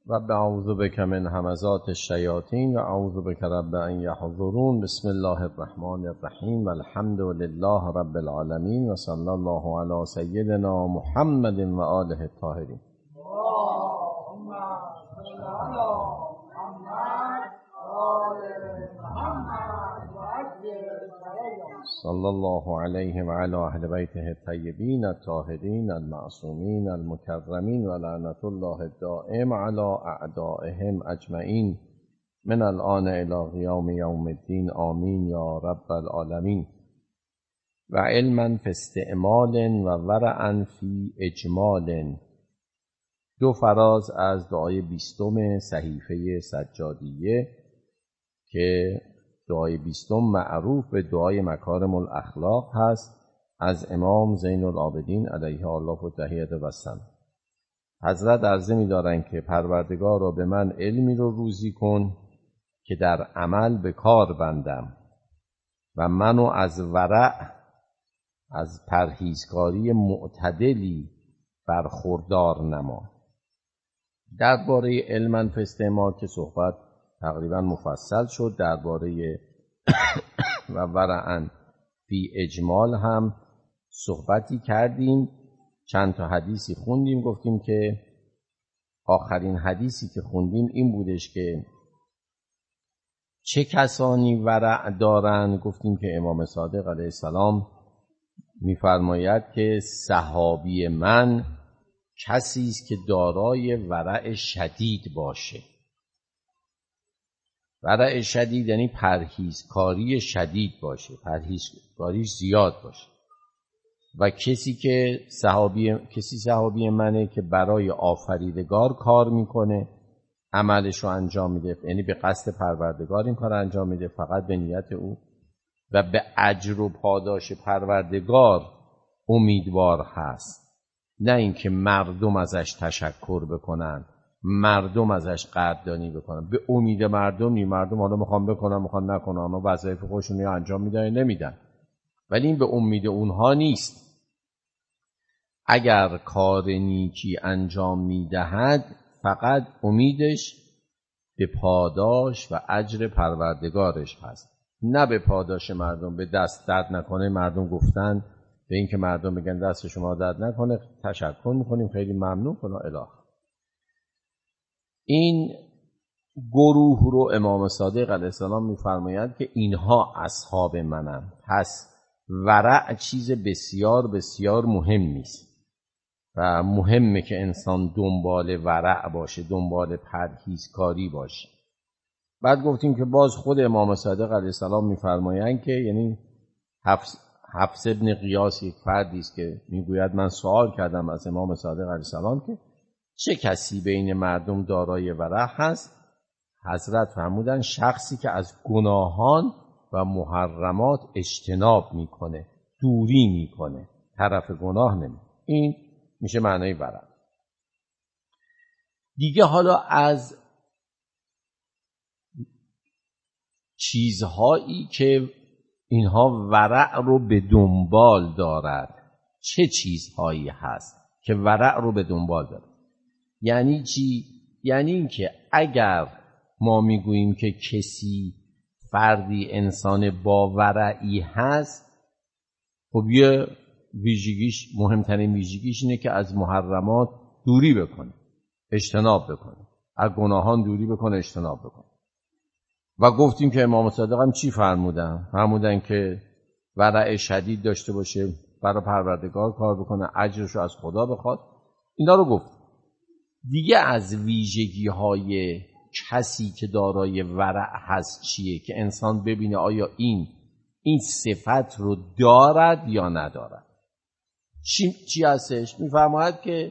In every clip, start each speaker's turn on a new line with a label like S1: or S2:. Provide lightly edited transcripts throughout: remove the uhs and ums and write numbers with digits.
S1: رب اعوذ بک من همزات الشیاطین و اعوذ بک رب ان یحضرون. بسم الله الرحمن الرحیم. الحمد لله رب العالمین و صلی الله علی سیدنا محمد و آله الطاهرین. صلی الله علیه و علی اهل بیته الطیبین الطاهرین المعصومین المکرمین و لعنت الله الدائم علی اعدائهم اجمعین من الآن الی قیام یوم الدین. آمین یا رب العالمین. و علما فی استعمال و ورعا فی اجمال. دو فراز از دعای 20 صحیفه سجادیه که دعای 20 معروف به دعای مکارم الاخلاق هست، از امام زین العابدین علیه الله التحیة و الثنا. حضرت عرضه می دارند که پروردگار را به من علمی رو روزی کن که در عمل به کار بندم و منو از ورع، از پرهیزکاری معتدلی برخوردار نما. درباره علما فی استعمال که صحبت تقریبا مفصل شد، درباره و ورعا فی اجمال هم صحبتی کردیم، چند تا حدیثی خوندیم. گفتیم که آخرین حدیثی که خوندیم این بودش که چه کسانی ورع دارند. گفتیم که امام صادق علیه السلام می‌فرماید که صحابی من کسی است که دارای ورع شدید باشه. ورع شدید یعنی پرهیزکاری شدید باشه، پرهیزکاری زیاد باشه. و کسی صحابی منه که برای آفریدگار کار میکنه، عملش رو انجام میده، یعنی به قصد پروردگار این کار انجام میده، فقط به نیت او، و به اجر و پاداش پروردگار امیدوار هست، نه اینکه مردم ازش تشکر بکنن، مردم ازش قدردانی بکنن. به امید مردم حالا میخوام بکنن میخوان نکنن، اونا وظایف خودشون رو انجام میدن نمیدن، ولی این به امید اونها نیست. اگر کار نیکی انجام میدهد فقط امیدش به پاداش و اجر پروردگارش هست، نه به پاداش مردم. به دست درد نکنه مردم گفتن، به اینکه مردم بگن دست شما درد نکنه، تشکر میکنیم، خیلی ممنون فلان الی. این گروه رو امام صادق علیه السلام میفرماید که اینها اصحاب منن. پس ورع چیز بسیار بسیار مهمی است و مهمه که انسان دنبال ورع باشه، دنبال پرهیزکاری باشه. بعد گفتیم که باز خود امام صادق علیه السلام میفرمایند که، یعنی حفص ابن قیاس یک فردی است که میگوید من سوال کردم از امام صادق علیه السلام که چه کسی بین مردم دارای ورع هست؟ حضرت فرمودن شخصی که از گناهان و محرمات اجتناب میکنه، دوری میکنه، طرف گناه نمیره. این میشه معنای ورع. دیگه حالا از چیزهایی که اینها ورع رو به دنبال دارد، چه چیزهایی هست که ورع رو به دنبال دارد؟ یعنی چی؟ یعنی این که اگر ما میگوییم که کسی فردی انسان با ورعی هست، خب یه ویژگیش، مهمترین ویژگیش اینه که از محرمات دوری بکنه، اجتناب بکنه، از گناهان دوری بکنه، اجتناب بکنه. و گفتیم که امام صادق هم چی فرمودن؟ فرمودن که ورع شدید داشته باشه، برای پروردگار کار بکنه، اجرش رو از خدا بخواد. اینا رو گفت. دیگه از ویژگی‌های کسی که دارای ورع هست چیه؟ که انسان ببینه آیا این صفت رو دارد یا ندارد. چی هستش؟ میفرماید که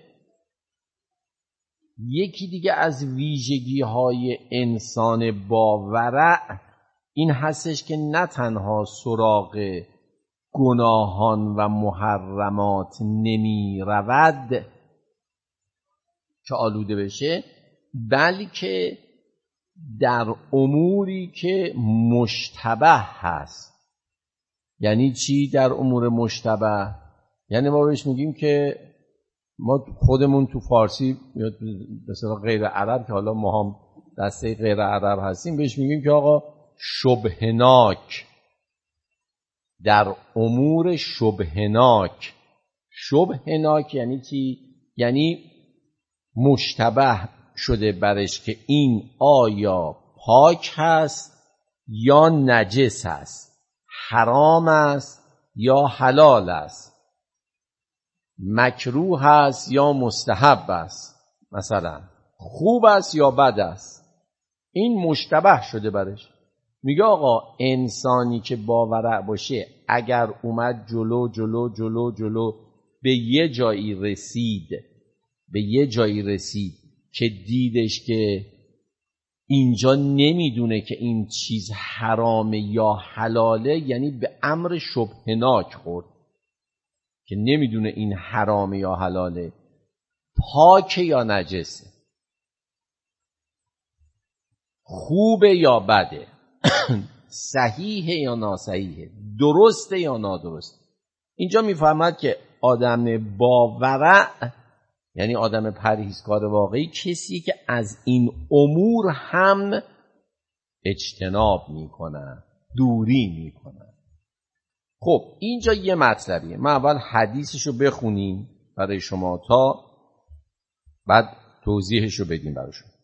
S1: یکی دیگه از ویژگی‌های انسان با ورع این هستش که نه تنها سراغ گناهان و محرمات نمی رود که آلوده بشه، بلکه در اموری که مشتبه هست. یعنی چی در امور مشتبه؟ یعنی ما بهش میگیم که ما خودمون تو فارسی مثلا غیر عرب که حالا ما هم دسته غیر عرب هستیم بهش میگیم که آقا شبهناک، در امور شبهناک. شبهناک یعنی چی؟ یعنی مشتبه شده برش که این آیا پاک هست یا نجس هست، حرام است یا حلال است، مکروه است یا مستحب است، مثلا خوب است یا بد است. این مشتبه شده برش. میگه آقا انسانی که باورع باشه اگر اومد جلو جلو جلو جلو به یه جایی رسید که دیدش که اینجا نمیدونه که این چیز حرامه یا حلاله، یعنی به امر شبهناک خورد که نمیدونه این حرامه یا حلاله، پاکه یا نجسه، خوبه یا بده، صحیحه یا ناصحیحه، درسته یا نادرسته. اینجا میفهمد که آدم باورع یعنی آدم پرهیزکار واقعی کسی که از این امور هم اجتناب میکنه، دوری میکنه. خب اینجا یه مطلبیه، ما اول حدیثشو بخونیم برای شما تا بعد توضیحشو بدیم برای شما.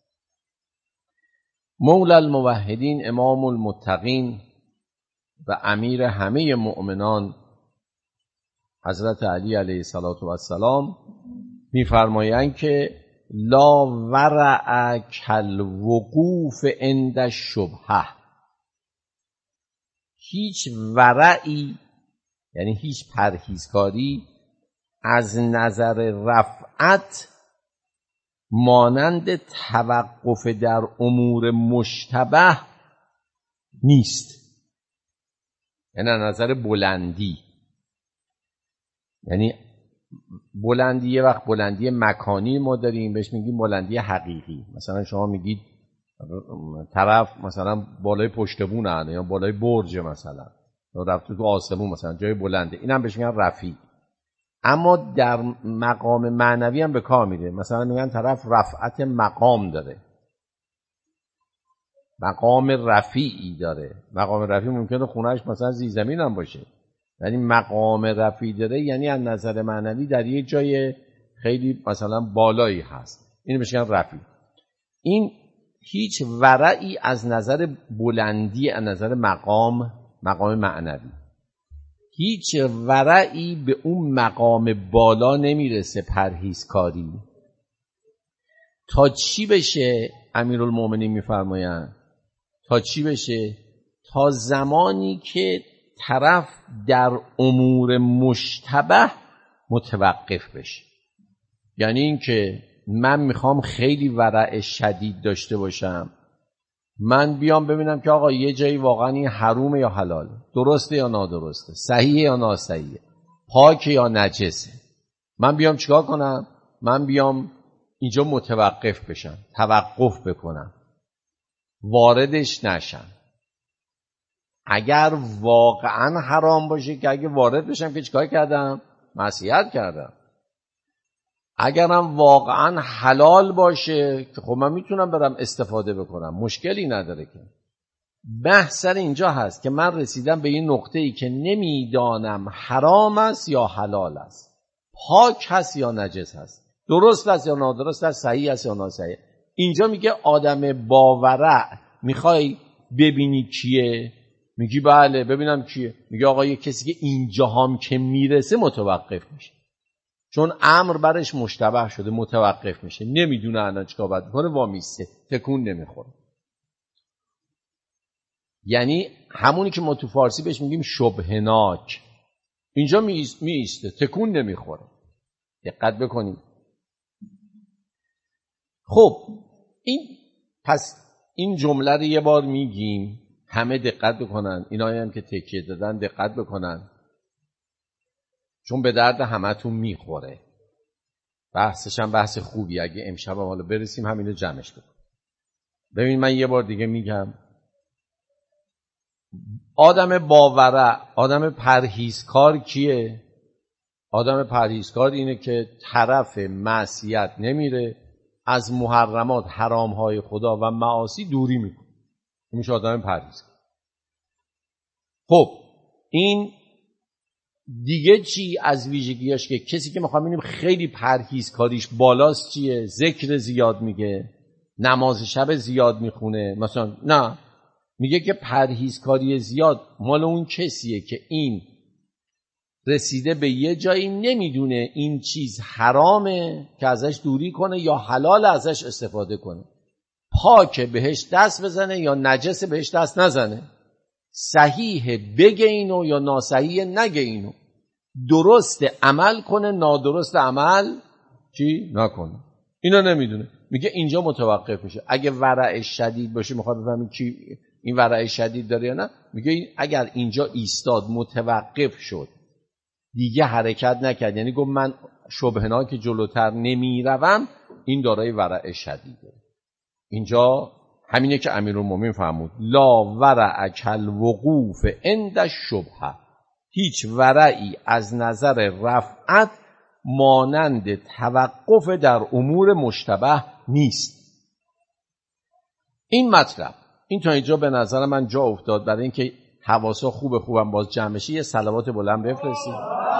S1: مولا الموحدین، امام المتقین و امیر همه مؤمنان حضرت علی علیه السلام می‌فرمایند که لا ورع کالوقوف عند الشبهه، هیچ ورعی یعنی هیچ پرهیزکاری از نظر رفعت مانند توقف در امور مشتبه نیست. یعنی نظر بلندی، یعنی بلندی یه وقت بلندی مکانی ما داریم بهش میگیم بلندی حقیقی. مثلا شما میگید طرف مثلا بالای پشت بونه یا بالای برج، مثلا رفته تو آسمون، مثلا جای بلنده، این هم بهش میگن رفیع. اما در مقام معنوی هم به کار میره. مثلا میگن طرف رفعت مقام داره، مقام رفیعی داره. مقام رفیع ممکنه خونهش مثلا زیرزمین هم باشه، یعنی مقام رفیع داره، یعنی از نظر معنوی در یه جای خیلی مثلا بالایی هست، اینو بهش میگن رفیع. این هیچ ورعی از نظر بلندی، از نظر مقام معنوی، هیچ ورعی به اون مقام بالا نمیرسه. پرهیزکاری تا چی بشه؟ امیرالمومنین میفرمایند تا چی بشه؟ تا زمانی که طرف در امور مشتبه متوقف بشه. یعنی این که من میخوام خیلی ورع شدید داشته باشم، من بیام ببینم که آقا یه جایی واقعا این حرومه یا حلاله، درسته یا نادرسته، صحیحه یا ناصحیحه، پاکه یا نجسه. من بیام چیکار کنم؟ من بیام اینجا متوقف بشم، توقف بکنم، واردش نشم. اگر واقعا حرام باشه که اگه وارد بشم که چیکار کردم؟ معصیت کردم. اگرم واقعا حلال باشه که خب من میتونم برم استفاده بکنم، مشکلی نداره. که بحث سر اینجا هست که من رسیدم به این نقطه‌ای که نمیدانم حرام است یا حلال است، پاک هست یا نجس هست، درست است یا نادرست است، صحیح است یا ناصحیح. اینجا میگه آدم باورع میخوای ببینی کیه؟ میگی بله ببینم کیه. میگه آقا یه کسی که اینجا هم که میرسه متوقف میشه، چون امر برش مشتبه شده، متوقف میشه، نمیدونه الان چیکار باید بکنه، وامیسته، تکون نمیخوره. یعنی همونی که ما تو فارسی بهش میگیم شبهناک، اینجا میسته، تکون نمیخوره. دقت بکنید. خب این جمله رو یه بار میگیم، همه دقت بکنن، اینایی هم که تکیه دادن دقت بکنن، چون به درد همتون میخوره. بحثش هم بحث خوبی، اگه امشب هم حالا برسیم همینو جمعش بکنم. ببین من یه بار دیگه میگم، آدم باورع، آدم پرهیزکار کیه؟ آدم پرهیزکار اینه که طرف معصیت نمیره، از محرمات، حرامهای خدا و معاصی دوری میکنه. میشه آدم پرهیزکار. خب این دیگه چی از ویژگیاش که کسی که میخوام ببینیم خیلی پرهیزکاریش بالاست چیه؟ ذکر زیاد میگه، نماز شب زیاد میخونه مثلا. نه، میگه که پرهیزکاری زیاد مال اون کسیه که این رسیده به یه جایی نمیدونه این چیز حرامه که ازش دوری کنه یا حلال ازش استفاده کنه، پاکه بهش دست بزنه یا نجس بهش دست نزنه، صحیح بگه اینو یا ناصحیح نگه اینو، درست عمل کنه نادرست عمل چی نکنه. اینا نمیدونه. میگه اینجا متوقف میشه. اگه ورع شدید باشه، میخواد بفهمید کی این ورع شدید داره یا نه، میگه اگر اینجا ایستاد متوقف شد دیگه حرکت نکرد، یعنی گفت من شبهنا که جلوتر نمیروم، این دارای ورع شدیده. اینجا همینه که امیرالمومنین فرمود لا ورع کالوقوف عند الشبهه، هیچ ورعی از نظر رفعت مانند توقف در امور مشتبه نیست. این مطلب این تا اینجا به نظر من جا افتاد. برای اینکه حواسا خوبم باز جمع بشه یه صلوات بلند بفرستید.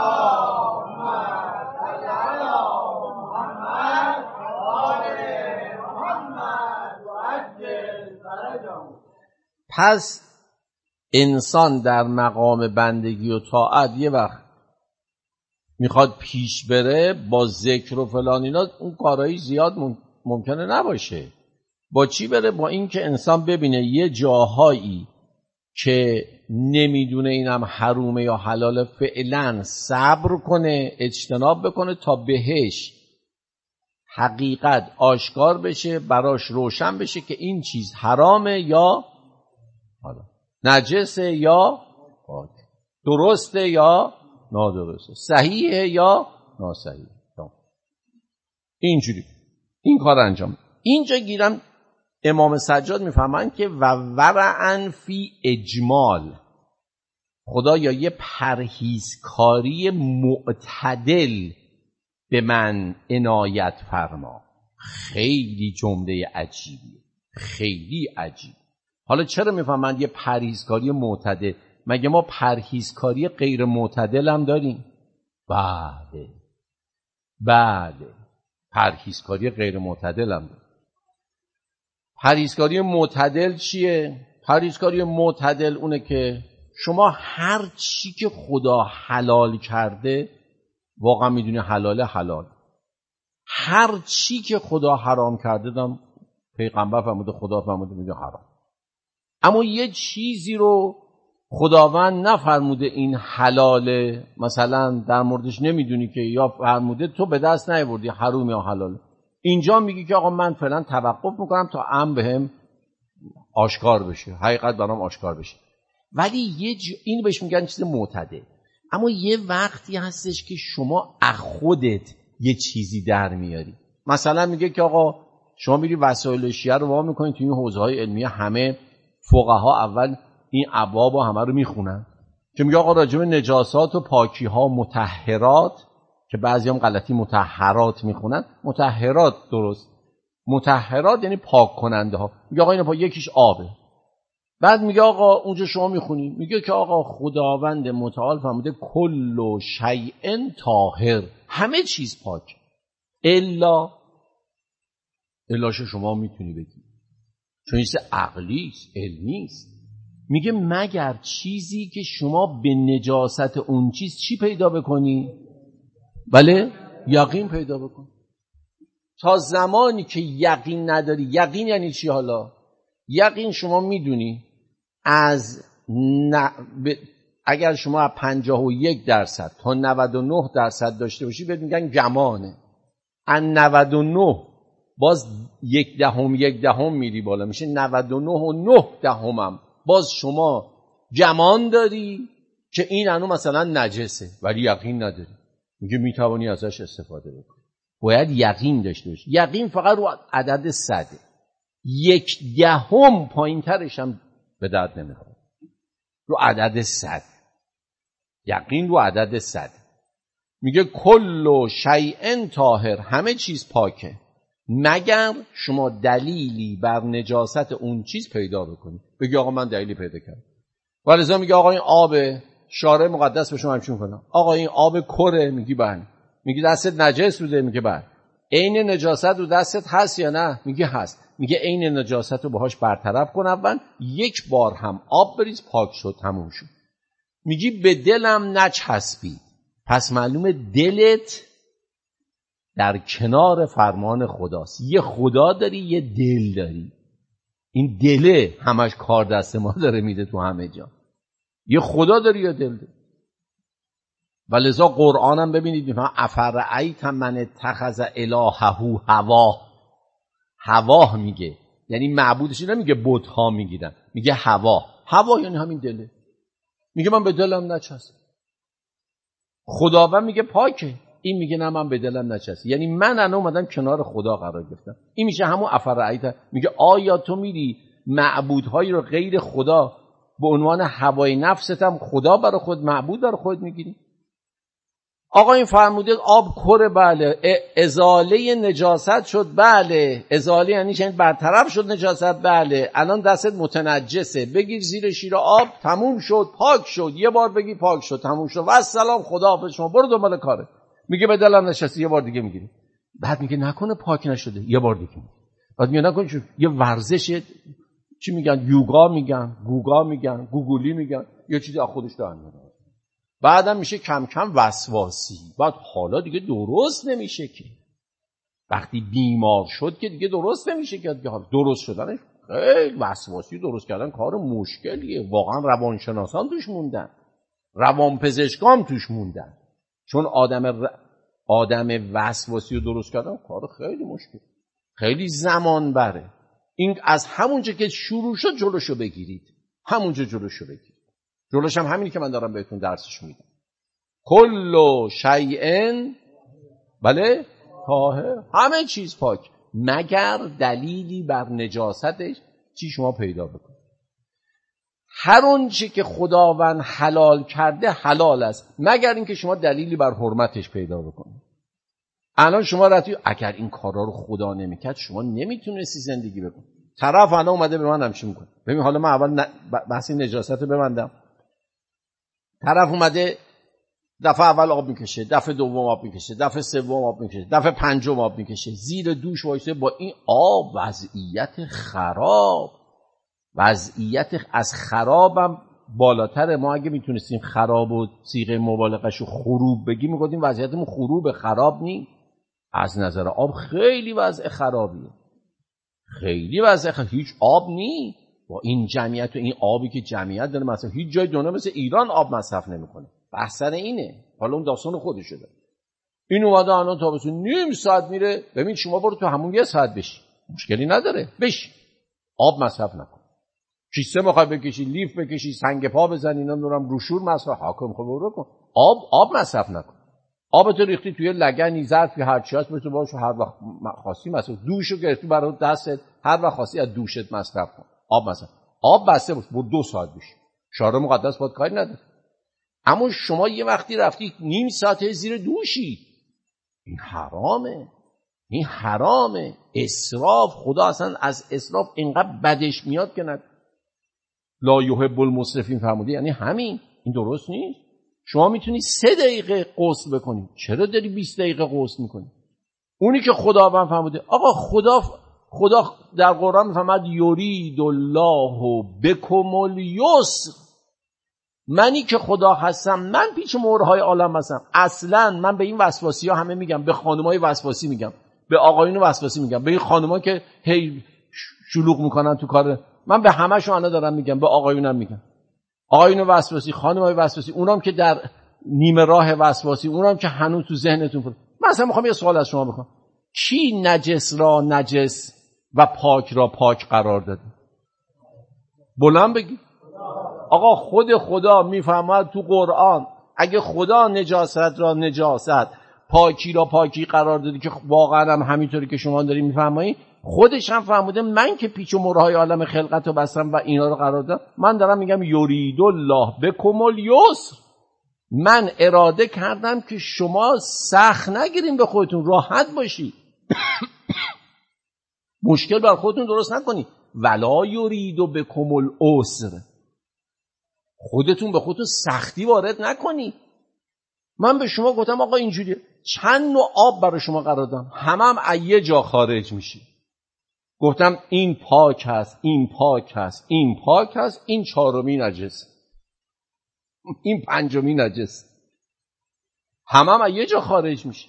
S1: پس انسان در مقام بندگی و طاعت یه وقت میخواد پیش بره با ذکر و فلان اینا، اون کارایی زیاد ممکنه نباشه. با چی بره؟ با این که انسان ببینه یه جاهایی که نمیدونه اینم حرومه یا حلال، فعلا صبر کنه، اجتناب بکنه تا بهش حقیقت آشکار بشه، براش روشن بشه که این چیز حرامه یا نجسه یا درسته یا نادرسته، صحیحه یا ناصحیحه. اینجوری این کار انجام. اینجا گیرم امام سجاد میفهمن که و ورعن فی اجمال، خدایا یه پرهیزکاری معتدل به من عنایت فرما. خیلی جمله عجیبیه، خیلی عجیب. حالا چرا میفهمن یه پرهیزکاری معتدل؟ مگه ما پرهیزکاری غیر معتدل هم داریم؟ بله پرهیزکاری غیر معتدل هم داریم. پرهیزکاری معتدل چیه؟ پرهیزکاری معتدل اونه که شما هر چی که خدا حلال کرده واقعا میدونی حلاله حلال، هر چی که خدا حرام کرده دم پیغمبر فرموده خدا فرموده میدونی حرام. اما یه چیزی رو خداوند نفرموده این حلاله، مثلا در موردش نمیدونی که یا فرموده تو به دست نیاوردی حرام یا حلاله، اینجا میگی که آقا من فعلا توقف میکنم تا امر بهم آشکار بشه، حقیقت برام آشکار بشه. ولی این بهش میگن چیز معتدل. اما یه وقتی هستش که شما خودت یه چیزی در میاری. مثلا میگه که آقا شما میری وسایل شیعه رو وا میکنید تو این حوزه‌های علمیه، همه فقها اول این ابواب همه رو میخونن که میگه آقا راجع به نجاسات و پاکی‌ها مطهرات، که بعضی هم غلطی مطهرات میخونن، مطهرات درست، مطهرات یعنی پاک کننده ها. میگه آقا اینا یکیش آبه. بعد میگه آقا اونجا شما میخونی میگه که آقا خداوند متعال فرموده کل شیء طاهر، همه چیز پاک، الاش شما میتونی بگی چون این چیز عقلی است، علمی است. میگه مگر چیزی که شما به نجاست اون چیز چی پیدا بکنی؟ بله یقین پیدا بکن. تا زمانی که یقین نداری، یقین یعنی چی حالا؟ یقین شما میدونی اگر شما 51% تا 99% داشته باشی بهت میگن گمانه. از 99 باز 0.1 میری بالا میشه 99.9 باز شما گمان داری که این انو مثلا نجسه ولی یقین نداری. میگه میتوانی ازش استفاده بکنی. باید یقین داشته باشی. یقین فقط رو عدد 100، 0.1 پایین ترش هم به درد نمیخوره. رو عدد 100 یقین رو عدد 100. میگه کل شیء طاهر، همه چیز پاکه مگر شما دلیلی بر نجاست اون چیز پیدا بکنید. بگی آقا من دلیلی پیدا کردم، ولذا میگه آقا این آب، شارع مقدس به شما همچین کنم، آقا این آب کره، میگی بله. میگی دستت نجس بوده، میگه بله. عین نجاست رو دستت هست یا نه؟ میگه هست. میگه عین نجاست رو باهاش برطرف کن، اول یک بار هم آب بریز، پاک شد، تموم شد. میگی به دلم نچسبی، پس معلومه دلت در کنار فرمان خداست. یه خدا داری، یه دل داری. این دله همش کار دست ما داره میده تو همه جا. یه خدا داری یا دل داری. ولذا قرآنم ببینید میفهم افرأیت من اتخذ الهه هواه میگه، یعنی معبودش نمیگه بت‌ها میگیرن، میگه هوا یعنی همین دله. میگه من به دلم نچسب. خداوند میگه پاکه، این میگه نه من به دلم نچسب، یعنی من انا اومدم کنار خدا قرار گرفتم. این میشه همون افرأیت. میگه آیا تو میری معبودهایی رو غیر خدا به عنوان هوای نفست هم خدا برای خود، معبود برای خود میگیری؟ آقا این فرموده آب کره، بله. ازاله نجاست شد، بله. ازاله یعنی چند برطرف شد نجاست، بله. الان دستت متنجسه، بگیر زیر شیر آب، تموم شد، پاک شد. یه بار بگی پاک شد، تموم شد، و السلام، خداحافظ، شما برو دنبال کاره. میگه به دلم نشسته، یه بار دیگه میگیری. بعد میگه نکنه پاک نشده، یه بار دیگه میگیری. بعد میگه نکنه یه ورزش، چی میگن، یوگا میگن، گوگا میگن، گوگولی میگن، یه چیزی از خودش در میاره. بعدم میشه کم کم وسواسی. بعد حالا دیگه درست نمیشه که، وقتی بیمار شد که دیگه درست نمیشه که، درست شدنش خیلی وسواسی درست کردن کار مشکلیه. واقعا روانشناسان توش موندن، روانپزشکان توش موندن، چون آدم وسواسی رو درست کردن کار خیلی مشکل، خیلی زمان بره. این از همونجا که شروع شد جلوشو بگیرید، همونجا جلوشو بگیرید. جلوش هم همینی که من دارم بهتون درسش میدم. کل شیء، بله، طاهر، همه چیز پاک مگر دلیلی بر نجاستش چی شما پیدا بکنید. هر اون چی که خداوند حلال کرده حلال است، مگر اینکه شما دلیلی بر حرمتش پیدا بکنید. الان شما رفتی، اگر این کارا رو خدا نمیکرد شما نمیتونستی زندگی بکنید. طرف الان اومده به من همچین میکنه. ببین حالا من اول بحث نجاست رو ببندم. طرف اومده دفعه اول آب میکشه، دفعه دوم آب میکشه، دفعه سوم آب میکشه، دفعه پنجم آب میکشه، زیر دوش وایسه با این آب. وضعیت خراب، وضعیت از خرابم بالاتره. ما اگه میتونستیم خراب و صیغه مبالغه‌شو خروب بگیم، میگفتیم وضعیتمون خروب، خراب نی. از نظر آب خیلی وضع خرابیه، خیلی وضع هیچ آب نی. با این جمعیت و این آبی که جمعیت داره، مثلا هیچ جای دنیا مثل ایران آب مصرف نمیکنه. بحثر اینه، حالا اون داستان خودشه داره. این اومده الان تابستون نیم ساعت میره. ببین شما برو تو همون یه ساعت بشی، مشکلی نداره، بشی، آب مصرف نکن. کیسه میخوای بکشی، لیف بکشی، سنگ پا بزنی، اینا نورم روشور مصرف، حاکم خب برو کن. آب مصرف نکن. آبتو ریختی توی لگنی، ظرفی، هر چی هست بتو باشه، هر وقت خواستی مصرف. دوشو گرفتی برای دستت، هر وقت خواستی از دوشت مصرف کن. آب مصرف. آب بسته باش، برو 2 ساعت بشی. شارع مقدس باید کاری نداره. اما شما یه وقتی رفتی نیم ساعت زیر دوشی، این حرامه، این حرامه. اسراف، خدا اصلا از اسراف اینقدر بدش میاد که نه لا یحب المسرفین فرموده، یعنی همین. این درست نیست. شما میتونی 3 دقیقه غسل بکنی، چرا داری 20 دقیقه غسل میکنی؟ اونی که خداوند فرموده. آقا خدا در قرآن میفرماد یرید الله بکم الیسر. منی که خدا هستم، من پیش مهرهای عالم هستم. اصلا من به این وسواسی ها همه میگم، به خانمای وسواسی میگم، به آقایون وسواسی میگم، به این خانما که هی شلوغ میکنن تو کار، من به همه‌شون انا دارم میگم، به آقایونم میگم. آقایون وسواسی، خانمای وسواسی، اونام که در نیمه راه وسواسی، اونام که هنوز تو ذهنتون فرو. مثلا میخوام یه سوال از شما بکنم. کی نجس را نجس و پاک را پاک قرار داده؟ بلند بگی. آقا خود خدا میفرماد تو قرآن اگه خدا نجاست را نجاست، پاکی را پاکی قرار داده، که واقعا هم همینطوری که شما دارین میفرمایید، خودش هم فرموده من که پیچ و مرهای عالم خلقت رو بستم و اینا رو قرار دادم. من دارم میگم یرید الله بکم الیسر. من اراده کردم که شما سخت نگیریم به خودتون، راحت باشید. مشکل بر خودتون درست نکنید. ولا یرید بکم العسر، خودتون به خودتون سختی وارد نکنید. من به شما گفتم آقا اینجوریه، چند نوع آب برای شما قرار دادم، هم یه جا خارج میشه. گفتم این پاک هست، این پاک هست، این پاک هست، این چهارمی نجس، این پنجمی نجس، هم یه جا خارج میشه.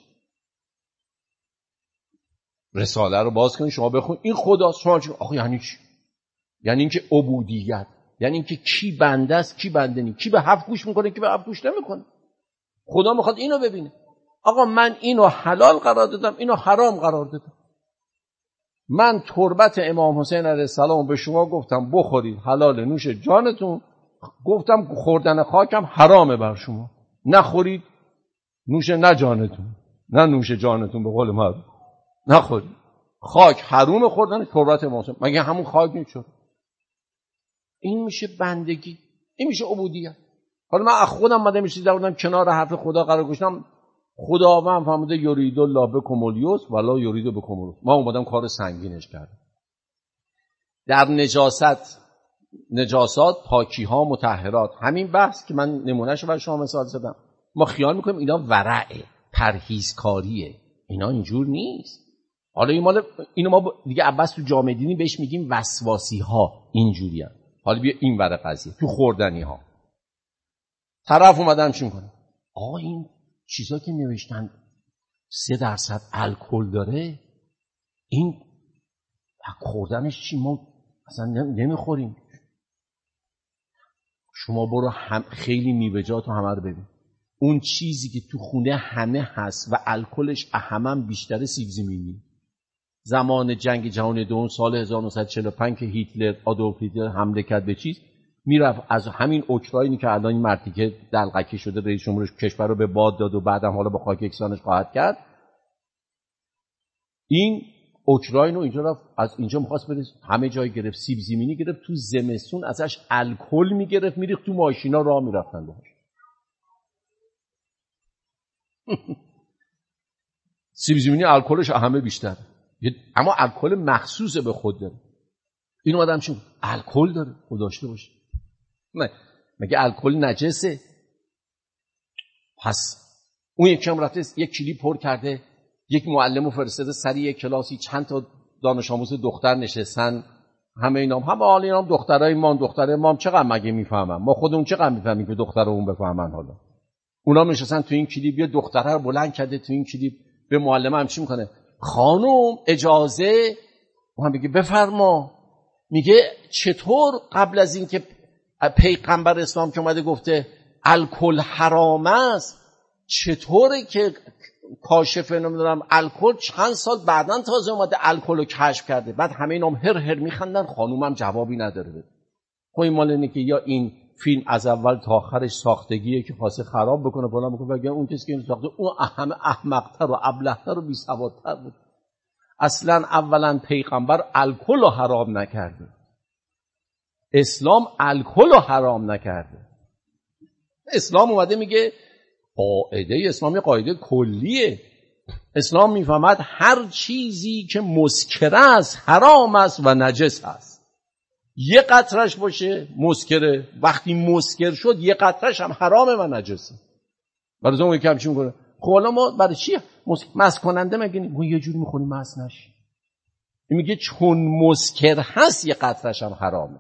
S1: رساله رو باز کنید شما بخون، این خداست. شما آخه یعنی چی؟ یعنی اینکه عبودیت، یعنی اینکه کی بنده است کی بنده نیست، کی به حرف گوش میکنه کی به حرف گوش نمیکنه. خدا میخواد اینو ببینه. آقا من اینو حلال قرار دادم، اینو حرام قرار دادم. من تربت امام حسین علیه السلام به شما گفتم بخورید، حلال نوش جانتون. گفتم خوردن خاکم حرامه بر شما، نخورید نوش نه جانتون نه نوش جانتون، به قول معروف نخورید. خاک حروم خوردن تربت امام حسین، مگه همون خاک نیست؟ این میشه بندگی، این میشه عبودیت. حالا من از خودم مده میشه بودم کنار حرف خدا قرار گذاشتم، خداوند فهمیده یرید الله بکم الیسر ولا یرید بکم العسر. ما اومدم کار سنگینش کردم. در نجاسات پاکی ها مطهرات، همین بحث که من نمونهشو برای شما مثال زدم. ما خیال میکنیم اینا ورعه، پرهیزکاریه، اینا اینجور نیست. حالا اینو ما دیگه عباس تو جامعه دینی بهش میگیم وسواسی ها، اینجوری هم. حالا بیا این ور قضیه تو خوردنی ها. طرف اومدن چی میکنه؟ آقا این چیزا که نوشتن 3% الکل داره، این خوردنش چی؟ ما اصلا نمیخوریم. شما برو خیلی میوه‌جات و همه رو ببین، اون چیزی که تو خونه همه هست و الکلش همه بیشتره سیب زمینی. زمان جنگ جهانی دوم سال 1945 که هیتلر، آدولف هیتلر حمله کرد به چیز، میرفت از همین اوکراینی که الان این مرتی که دلقکی شده رئیس جمهورش کشور رو به باد داد و بعدم حالا به خاک یکسانش خواهد کرد، این اوکراین رو اینجا رفت، از اینجا می‌خواست بره همه جای گرفت، سیب زمینی گرفت، تو زمستون ازش الکل میگرفت میریخت تو ماشینا راه میرفتن باهاش. سیب زمینی الکلش همه بیشتر، اما الکل مخصوص به خود داره. این آدم چون الکل داره خود داشته باشه. نه مگه الکل نجسه؟ پس اون یکم رفته یک کلی پر کرده، یک معلمو فرستاده سر یک کلاسی، چند تا دانش آموز دختر نشستن، همه اینا هم حالا اینا هم دخترای ما چقدر مگه میفهمن؟ ما خودمون چقدر میفهمیم که دخترمون بفهمن؟ حالا اونا نشستن تو این کلیپ، یه دختره رو بلند کرده تو این کلیپ به معلم هم چی میکنه؟ خانم اجازه؟ اون میگه بفرما. میگه چطور قبل از این که پیغمبر اسلام که اومده گفته الکل حرام است، چطوره که کاشف نمیدونم الکل چند سال بعداً تازه اومده الکل رو کشف کرده؟ بعد همه اینا هم هر میخندن، خانومم جوابی نداره. خب این مال اینه که یا این فیلم از اول تا آخرش ساختگیه که خواسته خراب بکنه بالا میکنه، بگه اون کسی که این ساخته اون همه احمق‌تر و ابله‌تر و بی‌سوادتر بود. اصلا اولا پیغمبر الکل رو حرام نکرده، اسلام الکل رو حرام نکرده. اسلام اومده میگه قاعده اسلامی قاعده کلیه. اسلام میفهمد هر چیزی که مسکر است حرام است و نجس است. یه قطرش باشه مسکره، وقتی مسکر شد یه قطرش هم حرامه و نجسه. برای اون یکم چی میکنه؟ خب حالا ما برای چی مس کننده مگه ما یه جوری میخوریم مس نشی؟ این میگه چون مسکر هست یه قطرش هم حرامه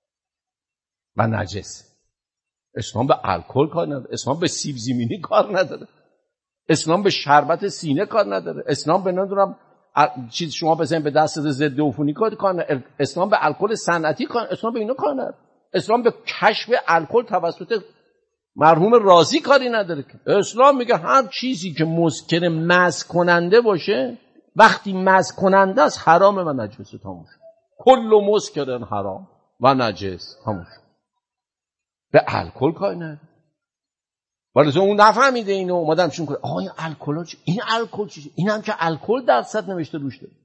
S1: و نجسه. اسلام به الکل کار نداره، اسلام به سیب زمینی کار نداره، اسلام به شربت سینه کار نداره، اسلام به ندارم چیز شما بزنید به دست ضد عفونی کار نداره، اسلام به الکل صنعتی کار، اسلام به اینا کار نداره، اسلام به کشف الکل توسط مرحوم رازی کاری نداره. اسلام میگه هر چیزی که مسکر مست کننده باشه وقتی مست کننده است حرامه و نجسه. تموم شد. کل مسکر حرام و نجس. تموم شد. به الکل کاری نداره. ولی اون نفهمیده اینو، اومدم چون کنه آقا این الکل چی؟ این الکل چیه؟ این هم که الکل درصد نوشته روش داره.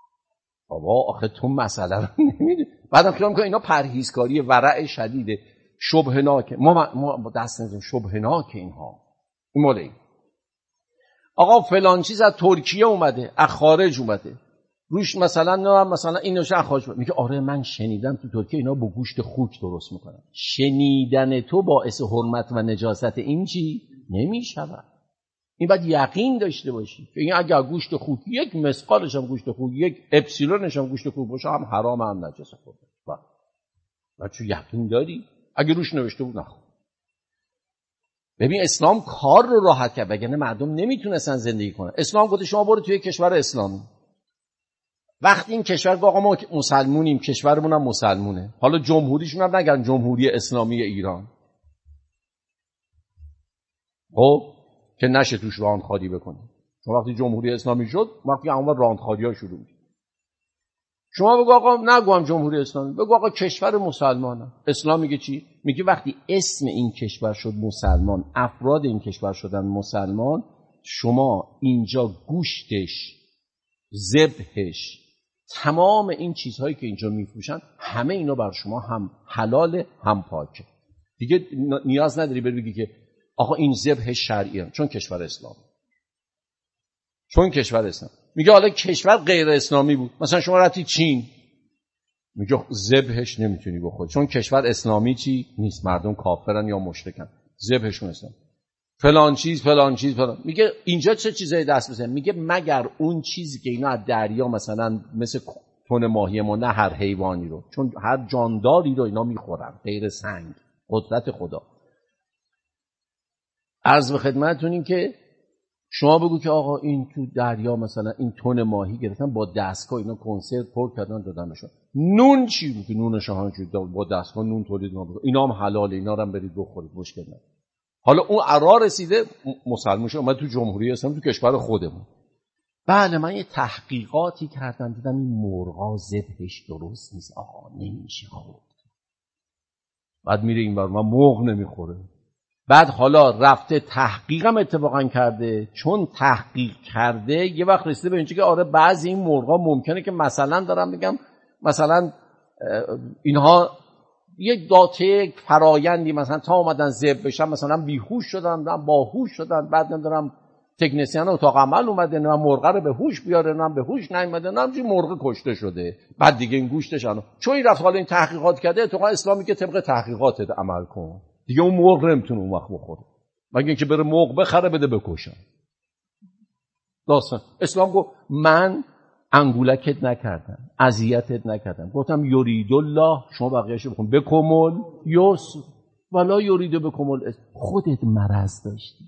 S1: بابا آخه تو مسئله رو نمیدونی. بعدم خیال میکنه اینا پرهیزکاری ورع شدیده. شبهناکه، ما دست نزدیم شبهناکه اینها. این مال این آقا فلان چیز از ترکیه اومده، از خارج اومده، روش مثلا این نوشه خارج میگه آره من شنیدم تو ترکیه اینا با گوشت خوک درست میکنن. شنیدن تو باعث حرمت و نجاست این چی نمیشود. این باید یقین داشته باشی که این اگر گوشت خوک یک مثقالش هم گوشت خوک، یک اپسیلونش هم گوشت خوک باشه، هم حرام هم نجس خورده. بعد چون یقین داری، اگه روش نوشته بود نخور. ببین اسلام کار رو راحت کرد، وگرنه مردم نمیتونستن زندگی کنن. اسلام گفت شما برو توی کشور اسلامی. وقتی این کشور گفت آقا ما مسلمونیم، کشورمون هم مسلمونه، حالا جمهوریشون هم نگن جمهوری اسلامی ایران، خب که نشه توش راندخاری بکنه. چون وقتی جمهوری اسلامی شد، وقتی اون راندخاری‌ها شروع میشه. شما بگو آقا نگوام جمهوری اسلامی، بگو آقا کشور مسلمانه. اسلام میگه چی؟ میگه وقتی اسم این کشور شد مسلمان، افراد این کشور شدن مسلمان، شما اینجا گوشتش، ذبحش، تمام این چیزهایی که اینجا میفروشن، همه اینا بر شما هم حلاله هم پاکه. دیگه نیاز نداری بگی که آقا این ذبحش شرعیه، چون کشور اسلامی. چون کشور اسلام. میگه حالا کشور غیر اسلامی بود، مثلا شما رفتی چین، میگه ذبحش نمیتونی بخوری چون کشور اسلامی چی نیست، مردم کافرن یا مشرکن، ذبحشون اسلام. فلان چیز. میگه اینجا چه چیزایی دست بزنه؟ میگه مگر اون چیزی که اینا از دریا مثلا مثل تن ماهی ما، نه هر حیوانی رو، چون هر جانداری رو اینا میخورن غیر سنگ، قدرت خدا. عرض به خدمتتون این که شما بگو که آقا این تو دریا مثلا این تن ماهی گرفتن با دستگاه اینا کنسرو پر کردن دادنشون. نون چی بود که نون شاهان چی با دستگاه نون تولید نمی‌کنه، اینا هم حلاله، اینا رو هم برید بخورید، مشکل نداره. حالا اون عرا رسیده مسلمان شد، اومد تو جمهوری اسلامی، تو کشور خودمون. بله من یه تحقیقاتی کردم، دیدم این مرغا ذبحش درست نیست، آقا نمیشه خورد. بعد میره این بر من مرغ نمیخوره. بعد حالا رفته تحقیقم اتفاقا کرده، چون تحقیق کرده یه وقت رسیده به اینجا که آره بعضی این مرغا ممکنه که مثلا دارم میگم مثلا اینها یک داته فرایندی مثلا تا اومدن ذبح بشن مثلا بیهوش شدن، باهوش شدن، بعد نمیدونم تکنسین اتاق عمل اومده نه مرغ رو به هوش بیاره، نه به هوش نیومده، نه همین مرغ کشته شده، بعد دیگه این گوشتش چون این رفت حالا این تحقیقات کرده، اتفاقا اسلامی که طبق تحقیقاتت عمل کن، دیگه اون مرغ نمیتونه اون وقت بخوره، مگه اینکه بره مرغ بخره بده بکشن. داستان اسلام گفت من انگولکت نکردم، اذیتت نکردم، گفتم یرید الله، شما بقیه‌شو بخون، بکمل یسر ولا یرید بکمل، خودت مرض داشتی،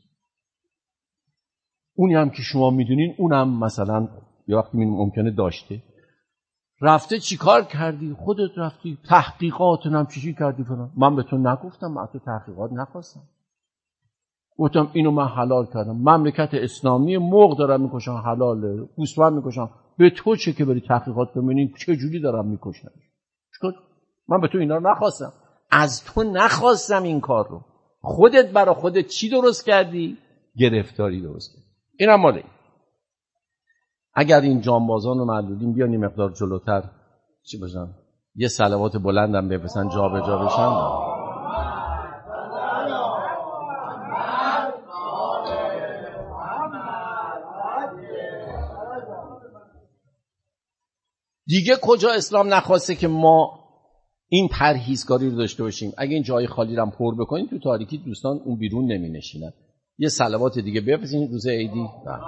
S1: اونی هم که شما میدونین اونم مثلا یه وقتی ممکنه داشته، رفته چیکار کردی؟ خودت رفتی تحقیقاتونم چی کردی فلان. من به تو نگفتم، من تو تحقیقات نخواستم، گفتم اینو من حلال کردم، مملکت اسلامی مرغ دارم میکشن حلاله، گوسفند میکشن، به تو چه که بری تحقیقات ببینین چه جوری دارم میکشن؟ چیکار؟ من به تو اینا رو نخواستم، از تو نخواستم این کار رو، خودت برای خودت چی درست کردی؟ گرفتاری درست کردی. اینم ماله. اگر این جانبازان و معلولین بیان این مقدار جلوتر چی بزن یه صلوات بلندم بفرستن جا به جا بشن. دیگه کجا اسلام نخواسته که ما این پرهیزکاری رو داشته باشیم؟ اگه این جای خالی رو پر بکنیم تو تاریکی دوستان اون بیرون نمی نشینن. یه صلوات دیگه بفرستین روز عیدی.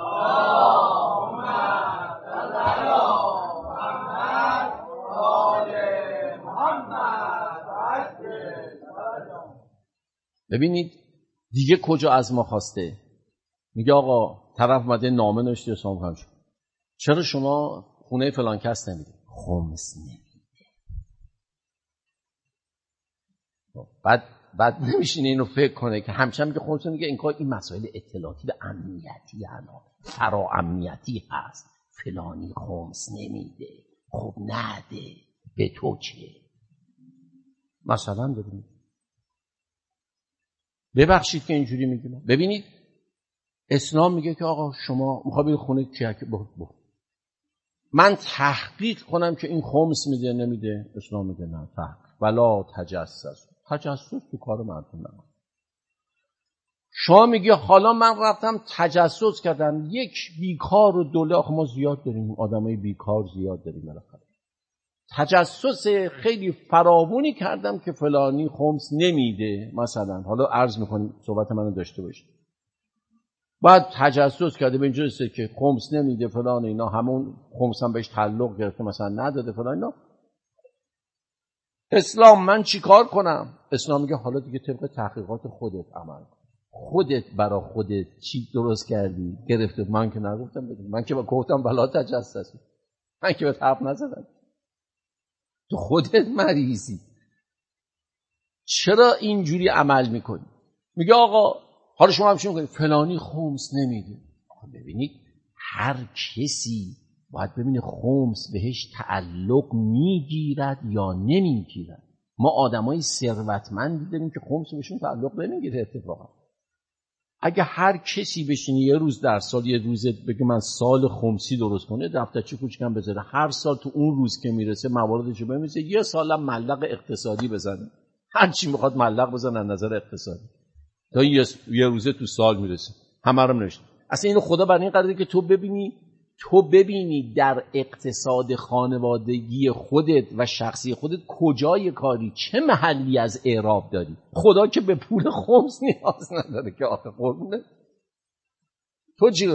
S1: ببینید دیگه کجا از ما خواسته؟ میگه آقا طرف اومده نامه نوشته اسلام خواهم شد، چرا شما خونه فلان کس نمیده؟ خمس نمیده. بعد نمیشینه اینو فکر کنه که همچنان میگه خمس میگه این مسائل اطلاعاتی و امنیتی فرا امنیتی هست، فلانی خمس نمیده، خب نده، به تو چه؟ مثلا ببینید، ببخشید که اینجوری میگم. ببینید اسلام میگه که آقا شما میخوای بری خونه کی برو، من تحقیق کنم که این خمس میده نمیده. اسلام میگه نه، تحقیق ولا تجسس، تجسس تو کار مردم نکن. شما میگی حالا من رفتم تجسس کردم یک بیکار و دوله، آخه ما زیاد داریم، آدمای بیکار زیاد داریم، بالاخره تجسس خیلی فراوانی کردم که فلانی خمس نمیده مثلا، حالا عرض میکنیم صحبت منو داشته باشید، بعد تجسس کرده به اینجا رسیده که خمس نمیده فلان اینا، همون خمس هم بهش تعلق گرفته مثلا نداده فلان اینا. اسلام من چی کار کنم؟ اسلام میگه حالا دیگه طبق تحقیقات خودت عمل کن. خودت برا خودت چی درست کردی گرفته، من که نگفتم بدون، من که گفتم بلا تجسس، من که به حرف نزدم، تو خودت مریضی، چرا اینجوری عمل میکنی؟ میگه آقا حالا شما هم چی میکنید؟ فلانی خمس نمیده. ببینید هر کسی باید ببینه خمس بهش تعلق میگیرد یا نمیگیرد. ما آدمای ثروتمندی داریم که خمس بهشون تعلق نمیگیره. اتفاقا اگه هر کسی بشینه یه روز در سال، یه روز بگه من سال خمسی درست کنه، دفترچه کوچیکم بذاره، هر سال تو اون روز که میرسه مواردشو بنویسه، یه سالم ملق اقتصادی بزنه، هر چی میخواد ملق بزنه از نظر اقتصادی، تا یه روزه تو سال میرسه همه رو نوشته. اصلا اینو خدا برای این قراره که تو ببینی در اقتصاد خانوادگی خودت و شخصی خودت کجای کاری، چه محلی از اعراب داری. خدا که به پول خمس نیاز نداره که آخه قربونه تو چی؟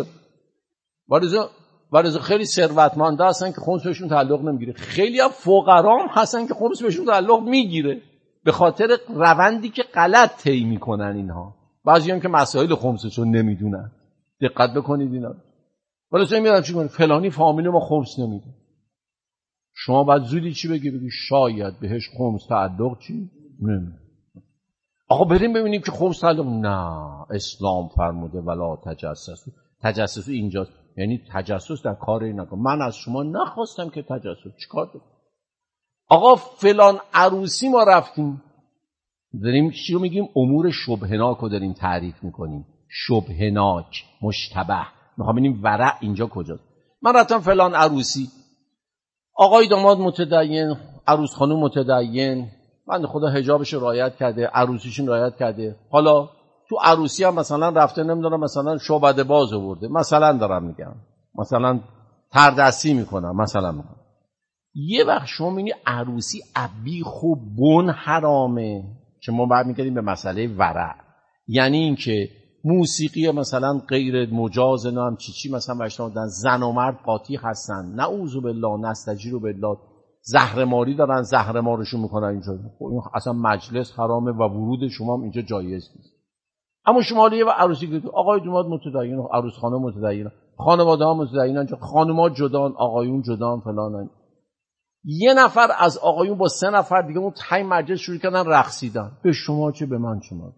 S1: وارزا خیلی ثروتمنده هستن که خمس بهشون تعلق نمیگیره، خیلی هم فقرام هستن که خمس بهشون تعلق میگیره، به خاطر روندی که غلط طی میکنن اینها. بعضی هم که مسائل خمسشون نمیدونن. دقت بکنید اینا. ولی تو میاد چی کنی؟ فلانی فامیل ما خمس نمیده. شما باید زودی چی بگی شاید بهش خمس تعلق چی نمیده. آقا بریم ببینیم که خمس تعلق، نه اسلام فرموده ولا تجسس. تجسس اینجاست، یعنی تجسس در کار این نکن. من از شما نخواستم که تجسس، چیکار دارم؟ آقا فلان عروسی ما رفتیم، داریم چی رو میگیم؟ امور شبهناک رو داریم تعریف میکنیم. شبهناک، مشتبه، میخوام ببینیم ورع اینجا کجاست. من رفتم فلان عروسی، آقای داماد متدین، عروس خانم متدین، بنده خدا حجابش رعایت کرده، عروسیشون رعایت کرده. حالا تو عروسی هم مثلا رفته نمیدونم مثلا شعبده باز آورده، مثلا دارم میگم، مثلا تردستی میکنم، مثلا میکنم. یه وقت شما میبینی عروسی ابی خوب بن حرامه، که ما بعد میگردیم به مسئله ورع، یعنی این که موسیقی مثلا غیر مجاز نه هم چی مثلا بشنودن، زن و مرد قاطی هستن، نعوذ بالله نستجیر بالله، زهرماری دارن، زهرمارشون میکنن اینجا. اصلا مجلس حرامه و ورود شما هم اینجا جایز نیست. اما شما یه عروسی که آقای داماد متدین، عروس خانم متدین، خانواده ها متدینن، خانم‌ها جدان، آقایون جدان فلان. یه نفر از آقایون با 3 نفر دیگه اون تای مجلس شروع کردن رقصیدن. به شما چه به من چه؟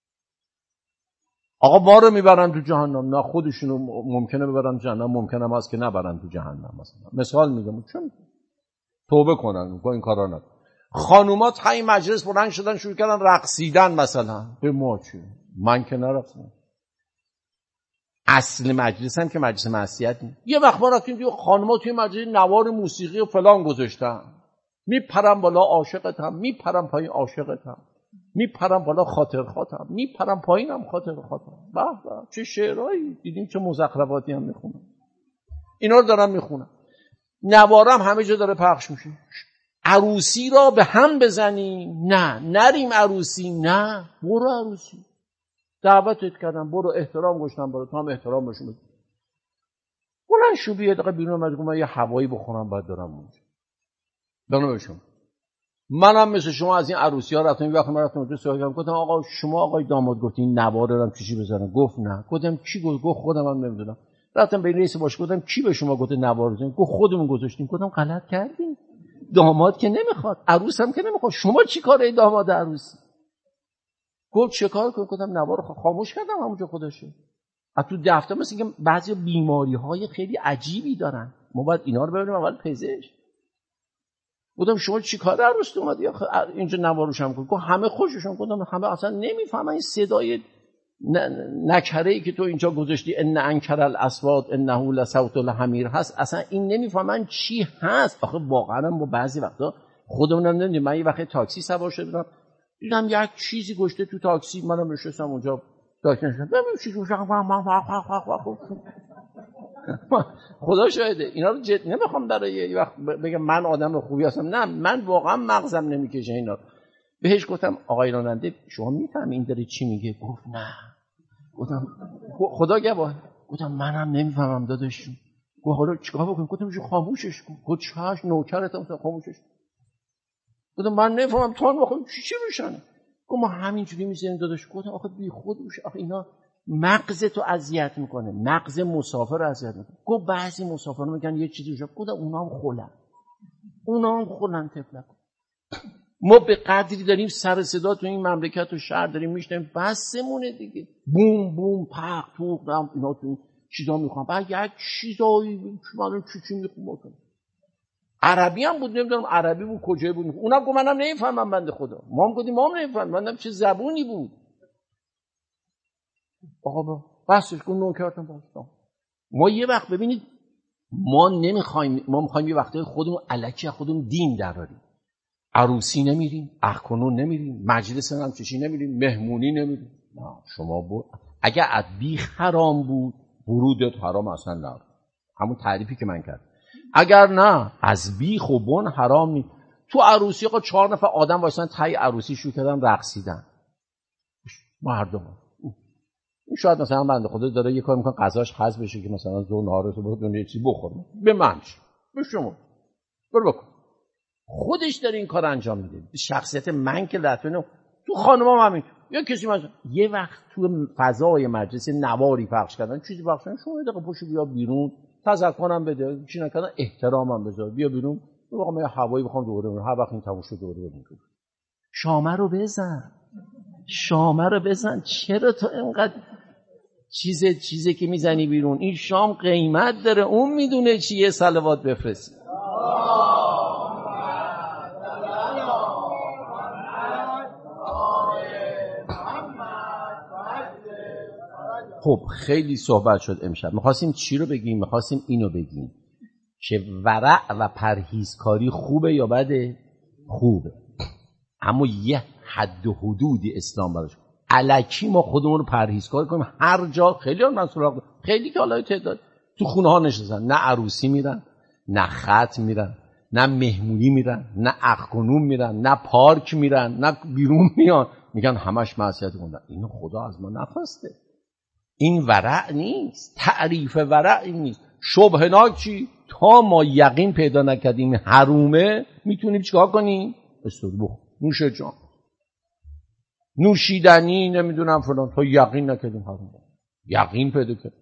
S1: آقا ما رو میبرن تو جهنم. نه خودشونو ممکنه ببرن جهنم، ممکنه هم هست که نبرن تو جهنم. مثال میگم چون توبه کنن این کارا نکن. خانوما تای مجلس بلند شدن شروع کردن رقصیدن مثلا. به ما چه؟ من که نرفتم. اصل مجلس هم که مجلس معصیت نیست. یه وقت ما رفتیم دیگه خانوما توی مجلس نوار موسیقی و فلان گذاشتن، میپرم بالا عاشقتم، میپرم پایین عاشقتم، میپرم بالا خاطر خاطرم، میپرم پایینم خاطر خاطرم. به به چه شعرهایی دیدیم، چه مزخرفاتی هم میخونن. اینا رو دارم میخونم، نوارم همه جا داره پخش میشه. عروسی را به هم بزنیم؟ نه. نریم عروسی؟ نه. برو عروسی، دعوتت کردم، برو، احترام گذاشتم برو، تو هم احترام بشون بده. بلند شو یه دقیقه بیرون اومد، من یه هوایی بخورم بعد دارم اونجا. بنوشم منم مثل شما از این عروسی ها رفتم. یه وقت من رفتم اونجا سوال کردم، گفتم آقا شما آقای داماد گفتین نوار دارم چیزی بزنم؟ گفت نه. گفتم کی گفت؟ خودم هم نمیدونم. رفتم به رئیس باش گفتم کی به شما گفت نوار بزنید؟ گفت خودمون گذاشتیم. گفتم غلط کردین، داماد که نمیخواد، عروس هم که نمیخواد، شما چی کاره داماد عروسی؟ گفت چه کار کنم؟ گفتم نوار خاموش کردم همونجا خودشه. از تو دفتر مثل اینکه بعضی بیماری‌های خیلی عجیبی دارن، ما باید اینا رو ببریم اول پزشک. گفتم شما چی کار عروس اومدی اینجا نواروش هم کن؟ گفت همه خوششون. گفتم همه اصلا نمیفهمن این صدای نکره‌ای که تو اینجا گذاشتی ان انکر الاصوات انه لصوت الحمیر هست، اصلا این نمیفهمن چی هست. آخه واقعا با بعضی وقتا خودمونم نمیدونیم. من یه وقت تاکسی سوار شدم، دیدم یک چیزی گشته تو تاکسی، منم نشستم اونجا تاکسی نشستم، ببین چی گوشه خدا شاهده اینا رو نمیخوام برای یه وقت بگم من آدم خوبی هستم، نه من واقعا مغزم نمیکشه اینا. بهش گفتم آقای راننده شما میفهمی این داره چی میگه؟ گفت نه. گفتم خدا گواه. گفتم منم نمیفهمم داداش. گفت حالا چیکار بکنم؟ گفتم جو خاموشش کن. گفت چاش نوکرتم خاموشش. گفتم من نمیفهمم تو هم بخوام چی روشنه؟ گفت ما همینجوری میذاریم داداش. گفتم آخه بی خود روش، آخه اینا مغز تو اذیت میکنه، مغز مسافر رو اذیت میکنه. گفت بعضی مسافرا میگن یه چیزی روش. گفتم اونا هم خلن تفلک. ما به قدری داریم سر صدا تو این مملکت و شهر داریم میشنیم، بسمونه دیگه. بوم بوم پخ تو اینا تو چیزا میخوام، بعد یک چیزایی من چی میخوام. عربی هم بود، نمیدونم عربی بود کجای بود، اونم گفت منم نمیفهمم بنده خدا. ما هم گفتیم ما هم نمیفهمم، منم چه زبونی بود. آقا بسش کن نوکرتم باستم. ما یه وقت ببینید ما میخوایم یه وقتای خودمون الکی خودمون دین دراریم. عروسی نمیریم، اخکنون نمیریم، مجلس هم چشی نمیریم، مهمونی نمیریم. نه شما اگر از بیخ حرام بود ورودت حرام اصلا نه، همون تعریفی که من کردم. اگر نه از بیخ و بن حرام نیست. تو عروسی 4 نفر آدم وایسن تای عروسی شروع کردن رقصیدن، مردم. این شاید مثلا بنده خدا داره یه کار میکنه غذاش حذف بشه که مثلا زور نهارش رو بدون یه چیزی بخوره، به منش به شما برو بکن. خودش داره این کار انجام میده. شخصیت من که لطفه تو خانمام همین. یا کسی مثلا یه وقت تو فضای مجلس نواری پخش کردن، چیزی پخش کردن، شما یه دقیقه پشو بیا بیرون، تذکرم بده، چی نکردن، احترامم بذار، بیا بیرون، واقعا من هوایی بخوام دوره هر وقت این تموم شد دوره بریم. شامه رو بزن. چرا تو اینقدر چیزی که میزنی بیرون؟ این شام قیمت داره، اون میدونه چیه. صلوات بفرست. خب خیلی صحبت شد امشب. میخواستیم چی رو بگیم؟ میخواستیم اینو بگیم که ورع و پرهیزکاری خوبه یا بده؟ خوبه، اما یه حد و حدودی اسلام براش. الکی ما خودمون رو پرهیزکار کنیم هر جا. خیلی ها من سراغ خیلی که حالا تعداد تو خونه ها نشستن، نه عروسی میرن، نه ختم میرن، نه مهمونی میرن، نه اخکنون میرن، نه پارک میرن، نه بیرون میان، میگن همش معصیت کنن. اینو خدا از ما نخواسته. این ورع نیست. تعریف ورع این نیست. شبهناک چی؟ تا ما یقین پیدا نکردیم حرومه میتونیم چیکار کنیم؟ استوری بخور، نوش جان، نوشیدنی، نمیدونم فلان. تا یقین نکردیم حرومه، یقین پیدا کردیم.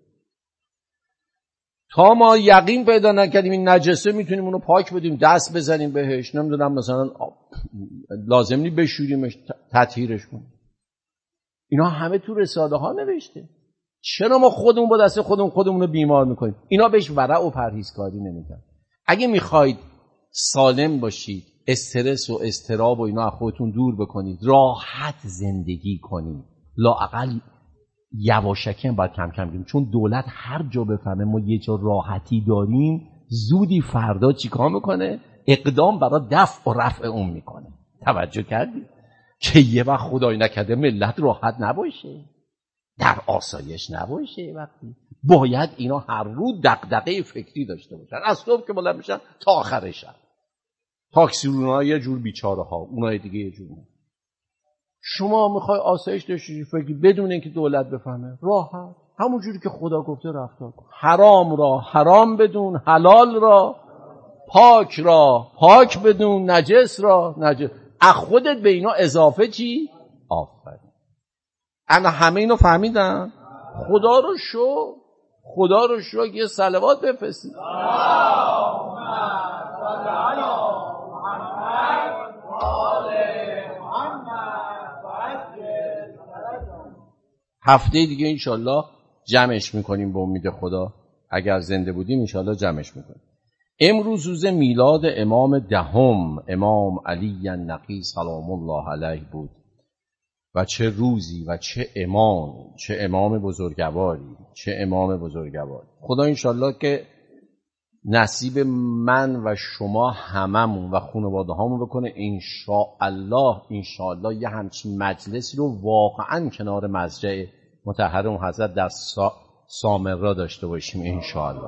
S1: تا ما یقین پیدا نکردیم این نجسه میتونیم اونو پاک بدیم، دست بزنیم بهش، نمیدونم مثلا لازم نی بشوریمش، تطهیرش کنیم. اینا همه تو رساله ها نوشته. چرا ما خودمون با دست خودمون رو بیمار میکنیم؟ اینا بهش ورع و پرهیزکاری نمیگن. اگه میخواید سالم باشید، استرس و اضطراب و اینا از خودتون دور بکنید، راحت زندگی کنید، لااقل یواشکی هم باید کم کم بگیم، چون دولت هر جا بفهمه ما یه جا راحتی داریم، زودی فردا چیکار میکنه؟ اقدام برای دفع و رفع اون میکنه. توجه کردید که یه وقت خدای نکرده ملت راحت نباشه، در آسایش نباشه. وقتی باید اینا هر روز دغدغه فکری داشته باشن، از صبح که بلند میشن تا آخر شب. تاکسیرون‌ها یه جور بیچاره ها، اونای دیگه یه جور. شما میخوای آسایش داشته فکری بدون اینکه دولت بفهمه، راحت همون جوری که خدا گفته رفتار کن. حرام را حرام بدون، حلال را پاک بدون، نجس را نجس. از خودت به اینا اضافه چی؟ آفرین. انا همه اینو فهمیدن؟ خدا رو شو یه صلوات بفرستید. هفته دیگه انشالله جمعش میکنیم به امید خدا، اگر زنده بودیم انشالله جمعش میکنیم. امروز روز میلاد امام دهم، امام علی النقی سلام الله علیه بود. و چه روزی و چه امام بزرگواری، خدا انشالله که نصیب من و شما هممون و خانواده هامون بکنه انشاءالله یه همچین مجلسی رو واقعا کنار مسجد مطهر حضرت در سامرا داشته باشیم انشاءالله.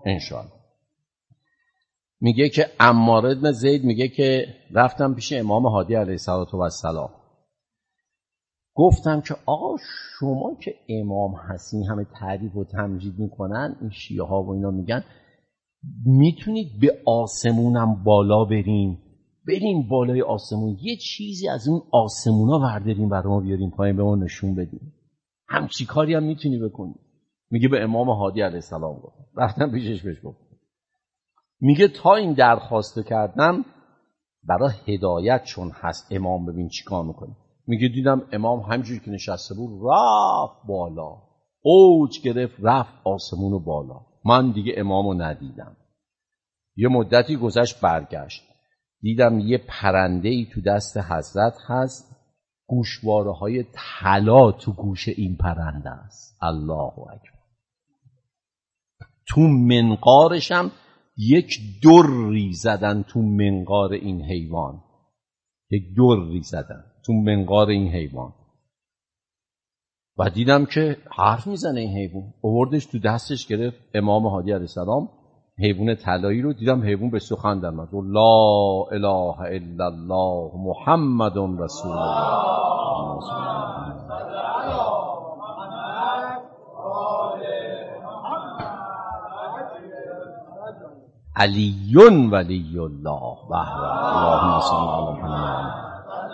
S1: میگه که عمار بن زید میگه که رفتم پیش امام هادی علیه السلام، گفتم که آقا شما که امام هستین همه تعریف و تمجید میکنن، این شیعه ها و اینا میگن میتونید به آسمونم بالا برین بالای آسمون یه چیزی از اون آسمونا وردارین برای ما بیارین پایین به ما نشون بدین، همچی کاری هم میتونی بکنی. میگه به امام هادی علیه السلام گفتم، رفتم پیشش بهش گفتم، میگه تا این درخواست کردم برای هدایت چون هست امام ببین چیکار میکنه. میگه دیدم امام همینجوری که نشسته بود رفت بالا، اوج گرفت رفت آسمون بالا، من دیگه امامو ندیدم. یه مدتی گذشت برگشت، دیدم یه پرنده‌ای تو دست حضرت هست، گوشواره های طلا تو گوش این پرنده است. الله اکبر. تو منقارش هم یک دری زدن تو منقار این حیوان، تو منقار این حیوان. و دیدم که حرف میزنه این حیوان، آوردش تو دستش گرفت امام هادی علیه السلام حیوان طلایی رو، دیدم حیوان به سخن در اومد، لا اله الا الله محمد رسول الله. علی ولی الله و اللهم صل علی محمد.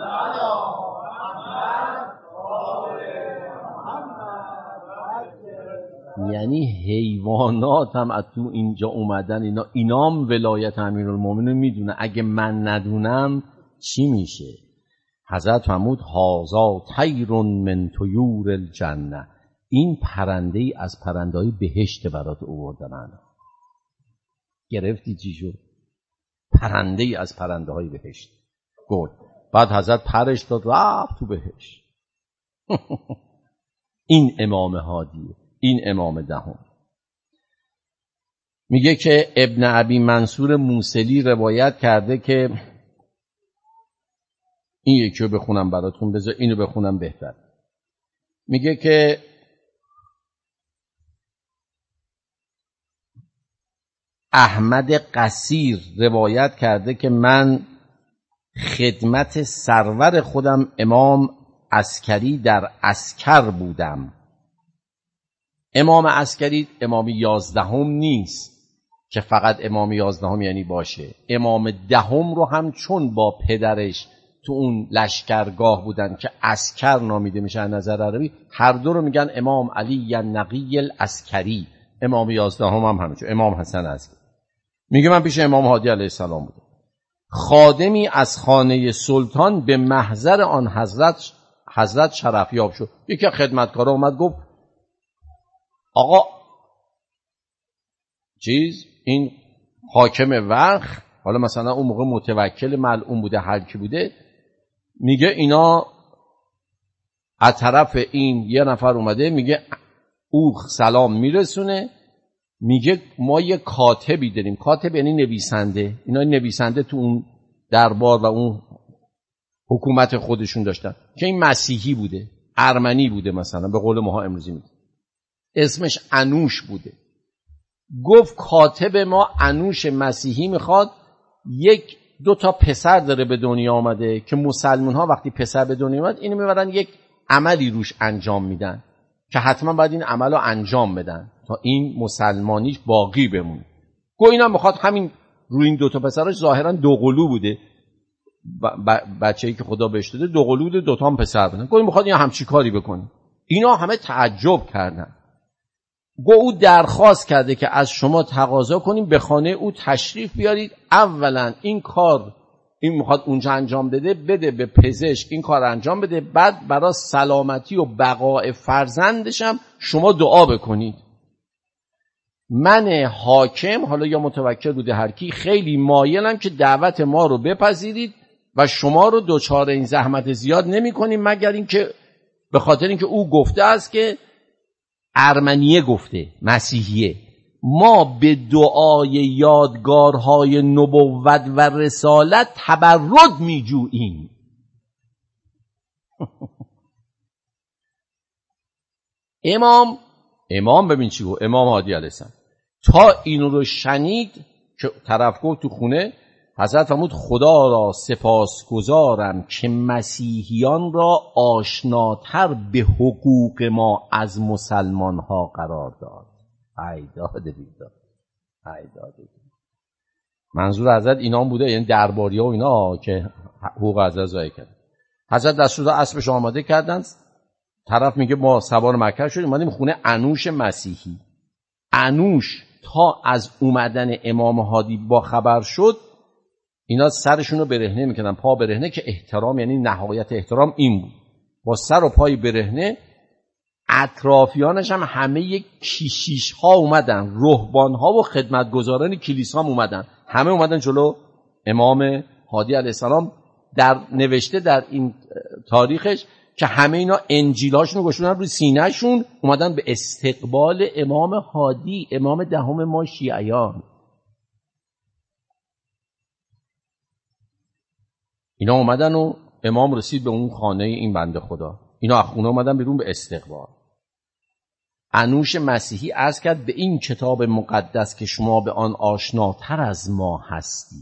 S1: یعنی حیوانات هم از تو اینجا اومدن، اینام ولایت امیرالمومنین میدونه، اگه من ندونم چی میشه؟ حضرت فرمود هازا طیر من طیور الجنه، این پرنده ای از پرنده‌های بهشت برات آوردن. گرفتی چی شد؟ پرنده ای از پرنده های بهشت. گفت بعد حضرت پرش داد رفت تو بهشت. این امام هادیه، این امام دهم. میگه که ابن ابی منصور موصلی روایت کرده که این یکی رو بخونم براتون، بذار اینو بخونم بهتر. میگه که احمد قصیر روایت کرده که من خدمت سرور خودم امام عسکری در عسکر بودم. امام عسکری امام 11 نیست که فقط امام 11 یعنی باشه، امام 10 رو هم چون با پدرش تو اون لشکرگاه بودن که عسکر نامیده میشه از نظر عربی، هر دو رو میگن امام علی النقی العسکری. امام 11 هم همینجور امام حسن عسکری. میگه من پیش امام هادی علیه السلام بودم، خادمی از خانه سلطان به محضر آن حضرت شرفیاب شد. یکی از خدمتکارا اومد گفت آقا این حاکم وقت، حالا مثلا اون موقع متوکل ملعون بوده هر کی بوده، میگه اینا از طرف این یه نفر اومده، میگه او سلام میرسونه، میگه ما یه کاتبی داریم. کاتب یعنی نویسنده. اینا نویسنده تو اون دربار و اون حکومت خودشون داشتن که این مسیحی بوده، ارمنی بوده، مثلا به قول ماها امروزی میگه اسمش انوش بوده. گفت کاتب ما انوش مسیحی میخواد، 1-2 پسر داره به دنیا آمده که مسلمان ها وقتی پسر به دنیا آمد اینو میبرن یک عملی روش انجام میدن که حتما باید این عمل رو انجام بدن تا این مسلمانیش باقی بمونه. گو اینا میخواد همین روی این 2 پسرش ظاهرا دوقلو بوده، بچه‌ای که خدا بهش داده دوقلو بوده، 2 هم پسر بدن. گو این میخواد این همچی کاری بکنه. اینا همه تعجب کردن. گو او درخواست کرده که از شما تقاضا کنیم به خانه او تشریف بیارید، اولا این کار این میخواد اونجا انجام بده به پزشک این کار انجام بده، بعد برای سلامتی و بقای فرزندشم شما دعا بکنید. من حاکم، حالا یا متوکل بوده هر کی، خیلی مایلم که دعوت ما رو بپذیرید و شما رو دوچار این زحمت زیاد نمی کنیم، مگر اینکه به خاطر اینکه او گفته است که ارمنیه گفته مسیحیه، ما به دعای یادگارهای نبوت و رسالت تبرد میجوییم. امام ببین چی گفت، امام هادی علیه السلام تا اینو رو شنید که طرف گفت تو خونه، حضرت فرمود خدا را سپاسگزارم که مسیحیان را آشناتر به حقوق ما از مسلمان ها قرار داد. منظور حضرت اینا هم بوده، یعنی درباری ها و اینا که حقوق حضرت ضایع کرد. حضرت دستور داد اسبش آماده کردن، طرف میگه ما سوار مکه شدیم اومدیم خونه انوش مسیحی. انوش تا از اومدن امام هادی با خبر شد اینا سرشون رو برهنه میکردن، پا برهنه، که احترام یعنی نهایت احترام این بود، با سر و پای برهنه. اطرافیانش هم همه کشیش ها اومدن، رهبان ها و خدمتگزاران کلیسا هم اومدن، همه اومدن جلو امام هادی علیه السلام. در نوشته در این تاریخش که همه اینا انجیلاشون رو گشودن روی سینه‌شون، اومدن به استقبال امام هادی، امام دهم ما شیعیان. اینا اومدن و امام رسید به اون خانه این بنده خدا، اینا از خونه اومدن بیرون به استقبال. انوش مسیحی عرض کرد به این کتاب مقدس که شما به آن آشناتر از ما هستی.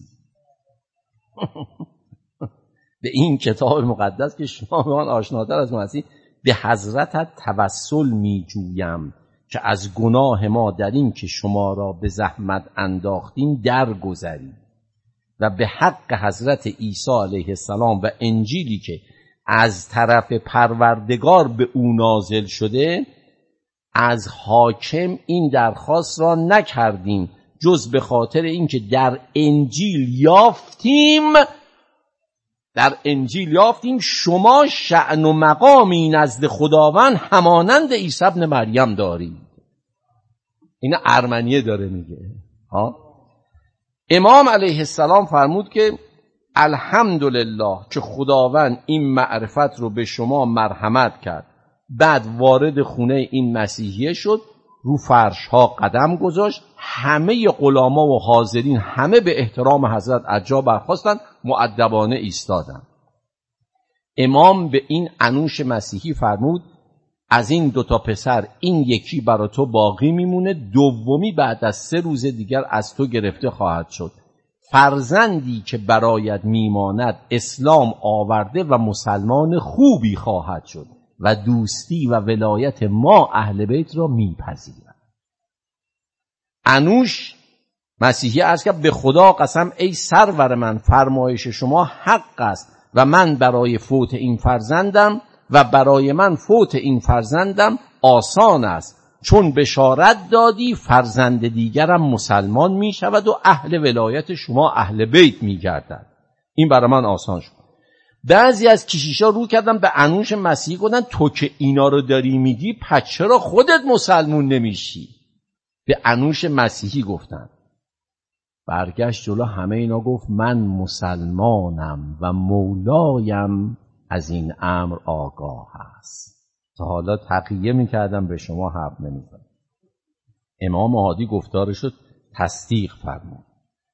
S1: به این کتاب مقدس که شما به آن آشناتر از ما هستی، به حضرتت توسل می جویم که از گناه ما در این که شما را به زحمت انداختیم درگذری و به حق حضرت عیسی علیه السلام و انجیلی که از طرف پروردگار به او نازل شده از حاکم این درخواست را نکردیم جز به خاطر اینکه در انجیل یافتیم شما شأن و مقامی نزد خداوند همانند عیسی ابن مریم دارید. این ارمنیه داره میگه. امام علیه السلام فرمود که الحمدلله که خداوند این معرفت رو به شما مرحمت کرد. بعد وارد خونه این مسیحیه شد، رو فرش ها قدم گذاشت، همه غلاما و حاضرین همه به احترام حضرت از جا برخاستند، مؤدبانه ایستادند. امام به این انوش مسیحی فرمود از این 2 پسر این یکی برای تو باقی میمونه، دومی بعد از 3 روز دیگر از تو گرفته خواهد شد. فرزندی که برایت میماند اسلام آورده و مسلمان خوبی خواهد شد و دوستی و ولایت ما اهل بیت را میپذیرد. انوش مسیحی عرض کرد به خدا قسم ای سرور من، فرمایش شما حق است و من برای فوت این فرزندم و برای من فوت این فرزندم آسان است، چون بشارت دادی فرزند دیگرم مسلمان می شود و اهل ولایت شما اهل بیت می گردد. این برای من آسان شد. بعضی از کشیشا رو کردن به انوش مسیحی گفتن تو که اینا رو داری میگی پس چرا خودت مسلمون نمیشی؟ به انوش مسیحی گفتن. برگشت جلو همه اینا گفت من مسلمانم و مولایم از این امر آگاه است. تا حالا تقیه میکردم به شما حرف نمیزنم. امام هادی گفتارش رو تصدیق فرمود.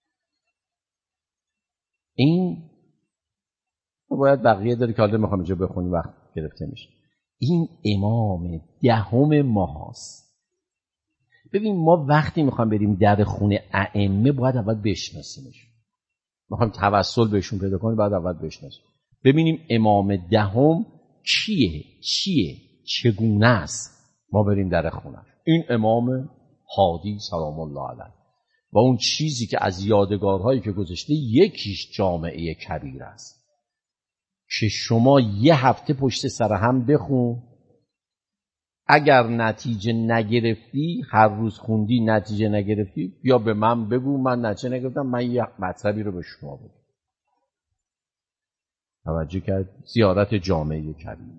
S1: این باید بقیه داره که حالا میخوام اینجا بخونیم وقت گرفته میشه. این امام 10 ماهاست. ببین ما وقتی میخوام بریم در خونه ائمه باید اول بشناسیمش. میخوام توسل بهشون پیدا کنیم باید اول بشناسیم. ببینیم امام 10 چیه چگونه است، ما بریم در خونه. این امام هادی سلام الله علیه و اون چیزی که از یادگارهایی که گذاشته یکیش جامعه کبیر است که شما 1 هفته پشت سر هم بخون، اگر نتیجه نگرفتی، هر روز خوندی نتیجه نگرفتی، بیا به من بگو من نتیجه نگرفتم، من یه مطلبی رو به شما بگم. توجه کرد؟ زیارت جامعه کبیر.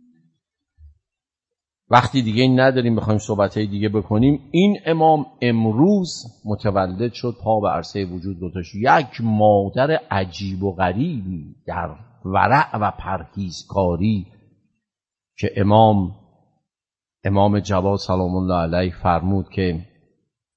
S1: وقتی دیگه این نداریم بخوایم صحبتهای دیگه بکنیم، این امام امروز متولد شد، پا به عرصه وجود گذاشت. یک مادر عجیب و غریبی در ورع و پرهیزکاری که امام جواد سلام الله علیه فرمود که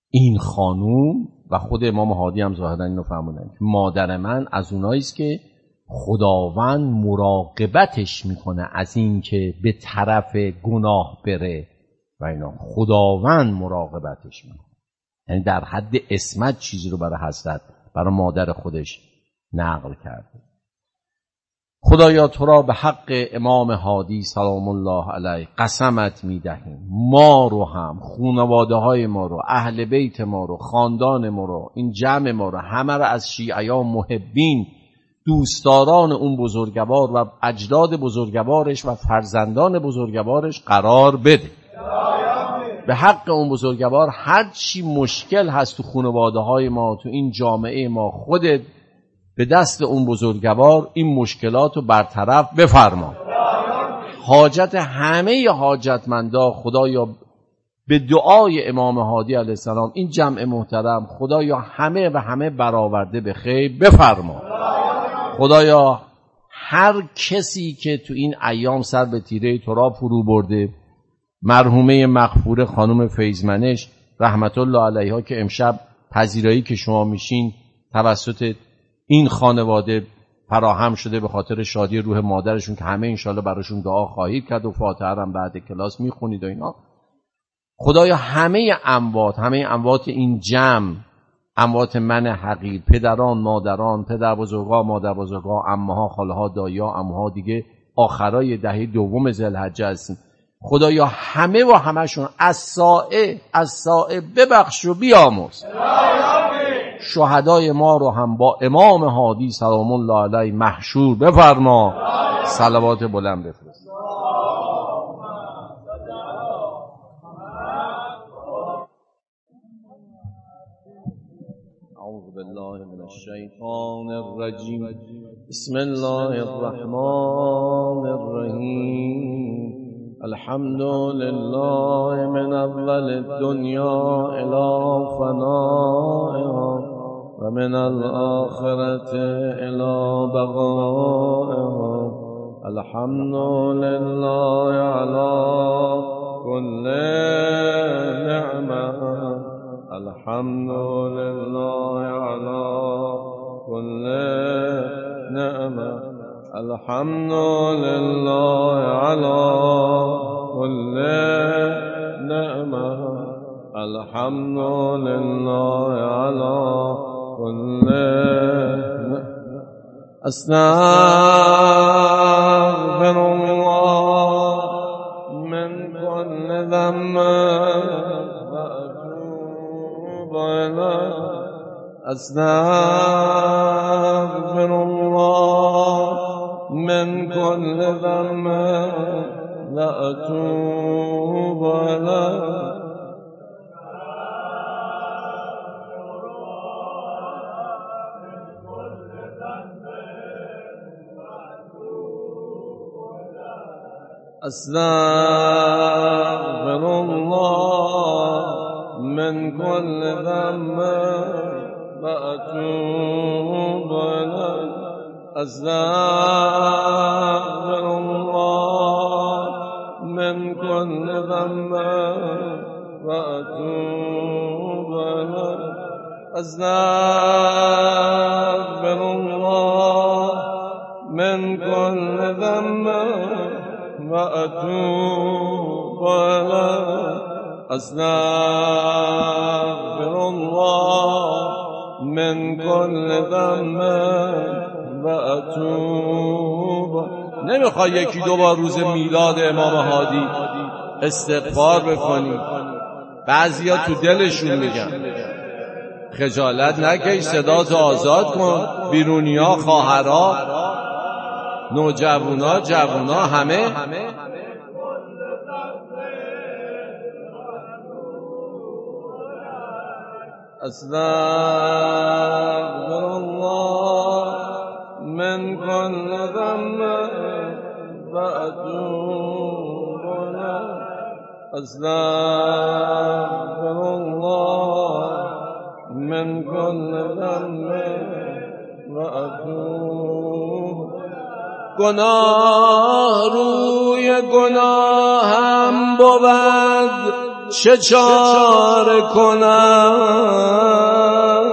S1: این خانوم و خود امام هادی هم ظاهرا اینو فرمودن که مادر من از اونایی است که خداوند مراقبتش میکنه از این که به طرف گناه بره و اینا، خداوند مراقبتش میکنه. یعنی در حد عصمت چیزی رو برای حضرت، برای مادر خودش نقل کرده. خدایا تو را به حق امام هادی سلام الله علیه قسمت میدهیم، ما رو هم، خانواده های ما رو، اهل بیت ما رو، خاندان ما رو، این جمع ما رو، همه رو از شیعیان محبین، دوستداران اون بزرگوار و اجداد بزرگوارش و فرزندان بزرگوارش قرار بده. به حق اون بزرگوار هر چی مشکل هست تو خانواده های ما، تو این جامعه ما، خودت به دست اون بزرگوار این مشکلات رو برطرف بفرما. حاجت همه حاجتمندا خدایا به دعای امام هادی علیه السلام این جمع محترم خدایا همه برآورده به خیر بفرما. خدایا هر کسی که تو این ایام سر به تیره تراب فرو برده، مرحومه مغفوره خانم فیضمنش رحمت الله علیها که امشب پذیرایی که شما میشین توسط این خانواده فراهم شده به خاطر شادی روح مادرشون که همه انشالله براشون دعا خواهید کرد و فاتحه هم بعد کلاس میخونید و اینا. خدایا همه اموات این جمع، اموات من حقیر، پدران، مادران، پدر بزرگا، مادر بزرگا، عمه‌ها، خاله‌ها، دایی‌ها، عموها، دیگه آخرای دهه دوم ذوالحجه هستیم. خدایا همه و همشون از سائه ببخش و بیامرز. شهدای ما رو هم با امام هادی سلام الله علیه محشور بفرما. صلوات بلند بفرست. اعوذ بالله من الشیطان الرجیم. بسم الله الرحمن الرحیم. الحمد لله من اول الدنیا الى فنائها و من الآخرة الى بقائها. الحمد لله على كل نعمة. الحمد لله على كل نعمة. الحمد لله على كل نعمة. الحمد لله على كل نعمة. استغفر الله من كل ذنب وأتوب إليه. استغفر الله من كل ذنب وأتوب إليه. استغفر الله من كل ذنب وأتوب إليه. استغفر الله من كل ذنب وأتوب إليه. استغفر الله من كل ذنب وأتوب إليه. استغفر الله من كل ذنب وأتوب. نمیخوای یکی دو بار روز میلاد امام هادی استغفار بکنی؟ بعضیا تو دلشون میگن خجالت نکش، صداتو آزاد کن. بیرونیا، خواهرها، نوجوانا، جوانا، همه استغفر الله من كل ذنب وأتوب إليه. استغفر الله من كل ذنب وأتوب. گناه روی گناه هم بود،
S2: چه چاره کنم؟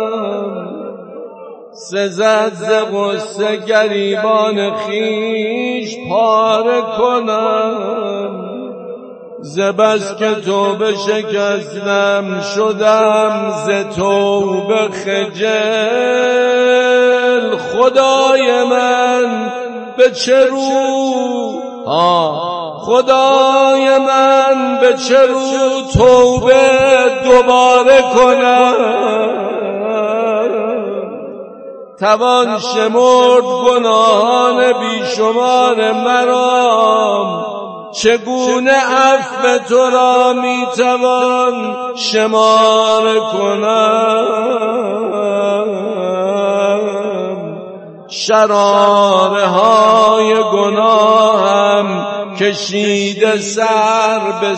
S2: سزد ز غصه گریبان خویش پاره کنم. ز بس که توبه شکستم شدم ز توبه خجل. خدای من به چه رو خدای من به چه رو توبه دوباره کنم؟ توان شمرد گناهان بیشمار مرا، چگونه عفو تو را میتوان شمار کنم؟ شراره های گناهم کشیده سر به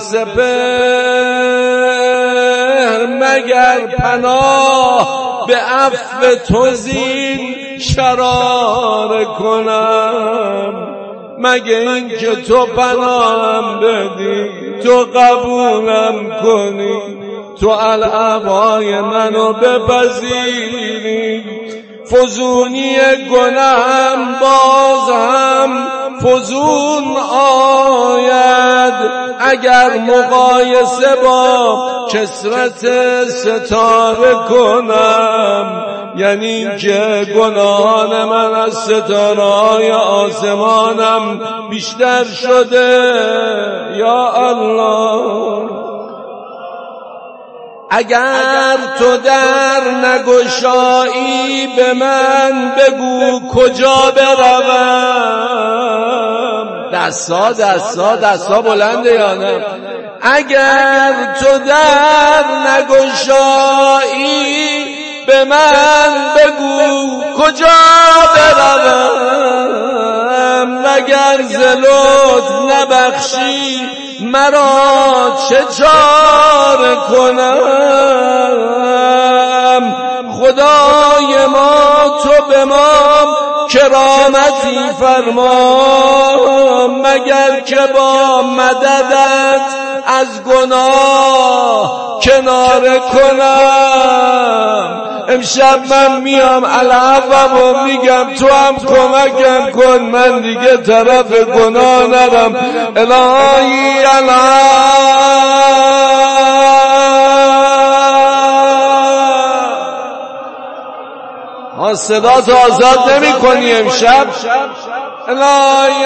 S2: سپهر، مگر پناه به عفو تو زین شراره کنم؟ مگه این که تو پناهم بدی، تو قبولم کنی، تو العبای منو بپذیری، فزونی گناهم باز هم فزون آید اگر مقایسه با کثرت ستاره کنم. یعنی که گناهان من از ستاره‌های آسمانم بیشتر شده. یا الله، اگر تو در نگشایی به من بگو کجا بروم. دستا بلنده یا نه؟ اگر تو در نگشایی به من بگو کجا بروم. مگر ز لطف نبخشی مرا چه چاره کنم؟ خدای ما تو به ما کرامتی فرما، مگر که با مددت از گناه کناره کنم. امشب من میام العفو و میگم تو هم کمکم کن، من دیگه طرف گناه نرم. الهی صدا تو آزاد نمی کنی امشب؟ الهی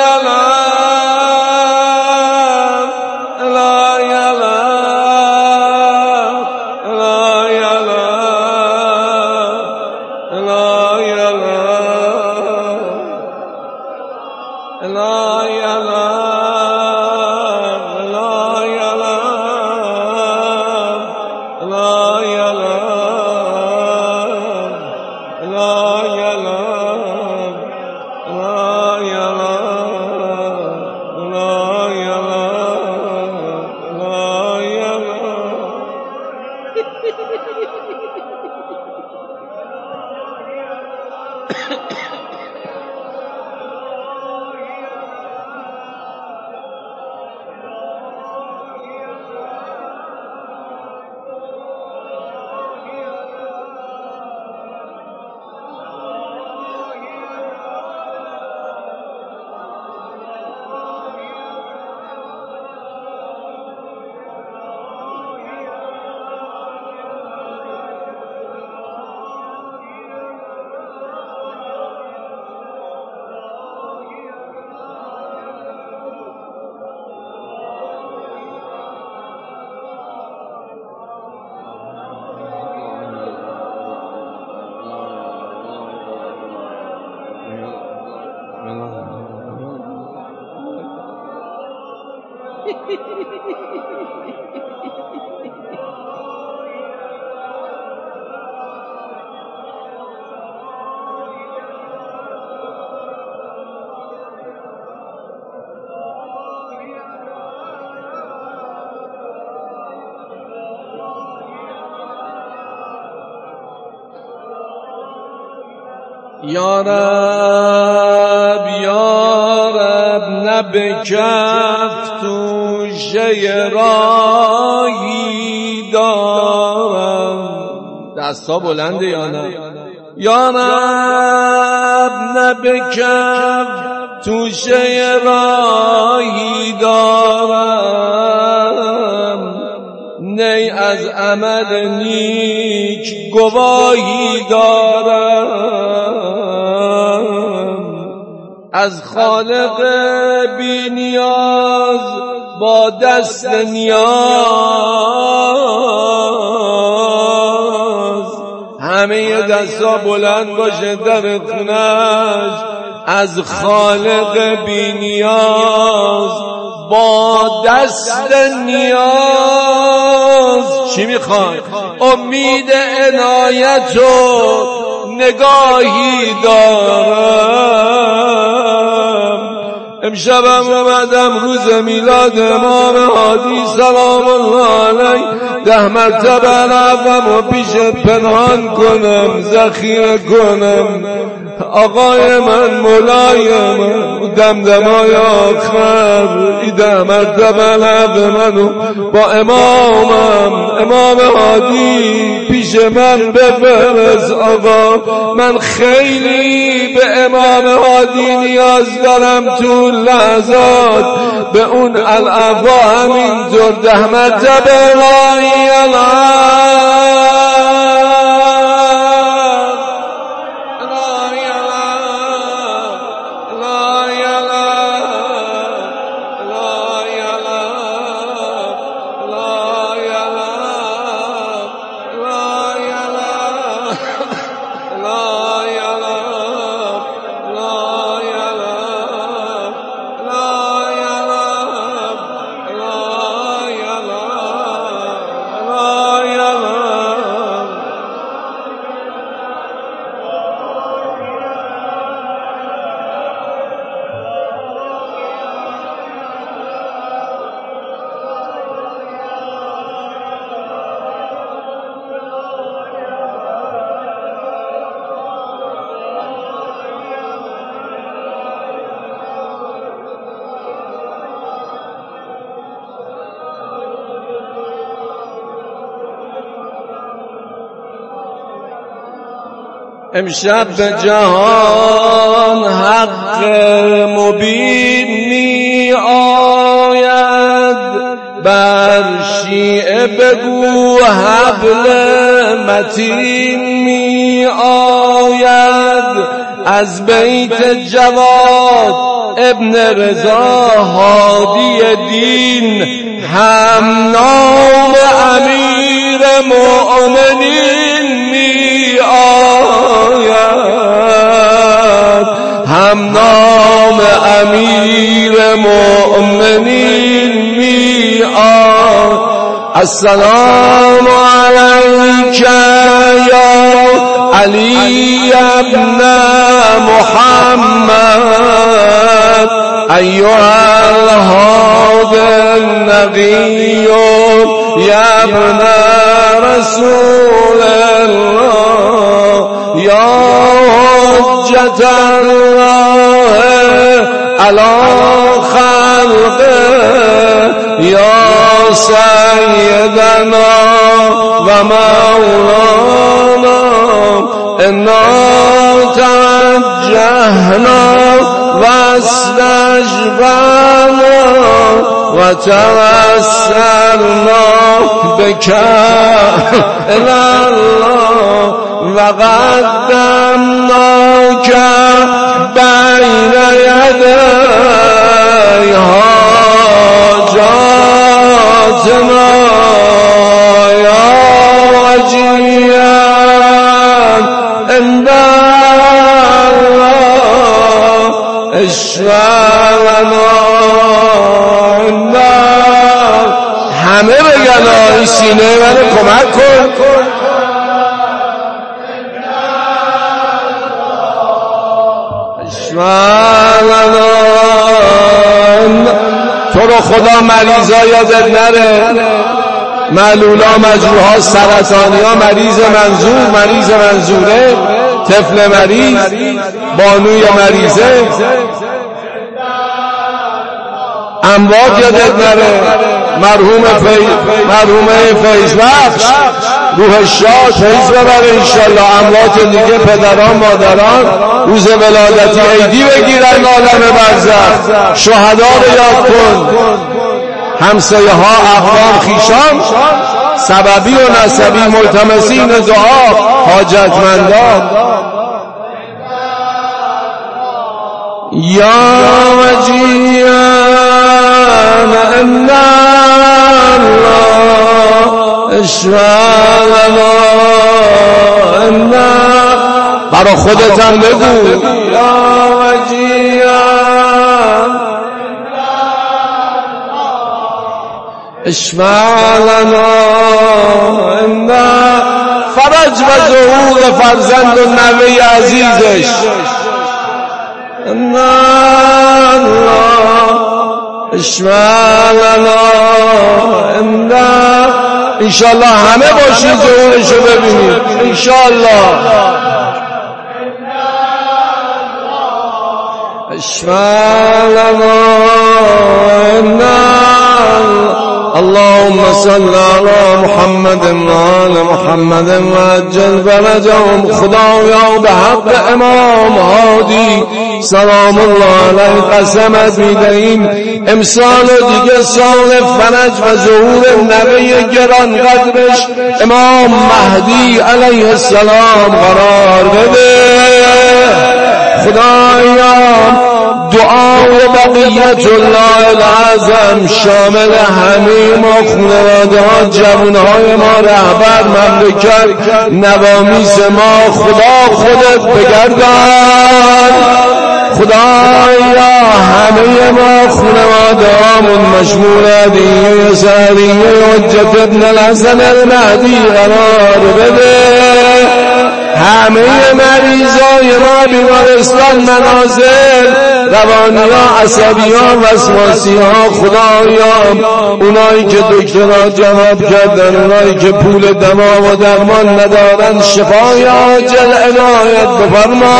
S2: یا رب نه به کف توشه راهی دستا بلنده یا نه؟ یا رب نبکم توشه راهی دارم، نی از عمل نیک گواهی دارم، از خالق بی نیاز با دست نیاز، همه دستا بلند باشه در خونش، از خالق بی نیاز با دست نیاز. چی میخوای؟ امید عنایت و نگاهی دارم. امشبم اومدم روز میلاد امام هادی سلام الله علیه 10 مرتبه رفتم و پیشت پنهان کنم، ذخیره کنم. آقای من، مولای من، دمدمای آخر 10 مرتبه رفت منو با امام هادی پیش من بفرست. آقا من خیلی به امام هادی نیاز دارم، تو لحظات به اون الافا همینطور 10 مرتبه رای امشب به جهان حق مبین می آید، بر شیعه بگو حبل متین می آید. از بیت جواد ابن رضا هادی دین هم نام امیر مؤمنین می آید، هم نام امیر مؤمنین می آید. السلام علیک یا علی ابن محمد ایها الهادی النبی یا ابن رسول الله یا حجت الله علی خلقه یا سیدنا و مولانا انا توجهنا و استجبنا و توسلنا بک الی الله و قدمناک بین یدی حاجاتنا یا وجیها عند الله اشفعنا عند. همه بگن این سینه منو کمک کن. تو رو خدا مریضا یادت نره، معلولا، مجروحا، سرطانیا، مریض منظوره، طفل مریض، بانوی مریضه، اموات یادت نره، مرحوم فیض بخش روح شاد فیض ببره انشالله. اموات دیگه پدران مادران روز ولادتی عیدی بگیرن عالم برزخ. شهدا رو یاد کن، همسایه ها، اقوام، خیشان، سببی و نسبی، ملتمسین دعا، حاجتمندان. یا وجیان ان الله اشفع لنا ان. برا خودت هم بگو یا وجیان اشفع لنا ان. فرج و ظهور فرزند و نوه عزیزش ان الله اشفع لنا ان. انشاءالله همه باشید ظهورشو ببینید انشاءالله. اشفع لنا ان. اللهم صل على محمد وآل محمد وعجل فرجهم. خدایا به حق امام هادی سلام الله علیه قسمت میدهیم امسال دیگه سال فرج و ظهور نبی گران قدرش امام مهدی علیه السلام قرار بده. خدایا دعای بقیت الله العظم شامل همه ما، خانواده ها، جوان های ما، رهبر مملکت، نوامیس ما، خدا خودت بگردان. خدایا همه ما خانواده هامون مشمول هدیه سریه حجت ابن الحسن المهدی قرار بده. همه مریضای ما بیمارستان، منازل، روانی ها، عصبی ها، وسواسی ها، خدایا اونایی که دکترها جواب کردن، اونایی که پول دوا و درمان ندارن شفای عاجل عنایت بفرما.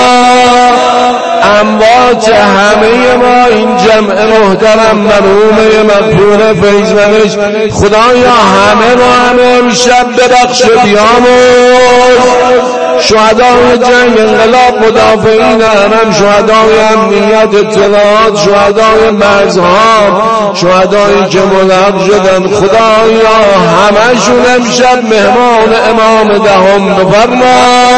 S2: اموات همه ما این جمع محترم مرحوم مغفور فیض خدایا همه ما همه امشب ببخش و بیامرز. شهدای جنگ، انقلاب، مدافعین حرم، شهدای امنیت، اطلاعات، شهدای مرزها، شهدایی که ملحق شدن خدایا همشون امشب مهمان امام دهم بفرما.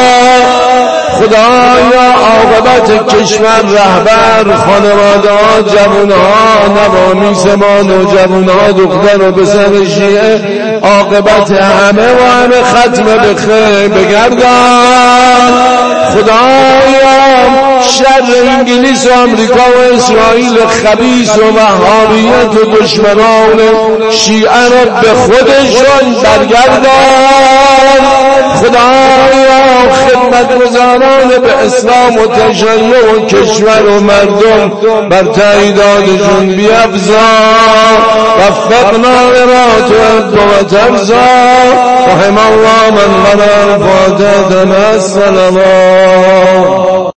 S2: خدایا عاقبت کشور، رهبر، خانواده ها، جوان ها، نوامیس ما، نوجوان ها، دختر و پسر شیعه، عاقبت همه و همه ختم به خیر بگردان. خدایا شر انگلیس و امریکا و اسرائیل خبیث و وهابیت و دشمنان شیعه را به خودشان برگردان. خدایا خدمتگزاران به اسلام و تشیع و کشور و مردم بر تعییداتشون بیفزا. وفقنا لما تحب و ترضا. رحم الله من قرأ الفاتحة مع الصلوات.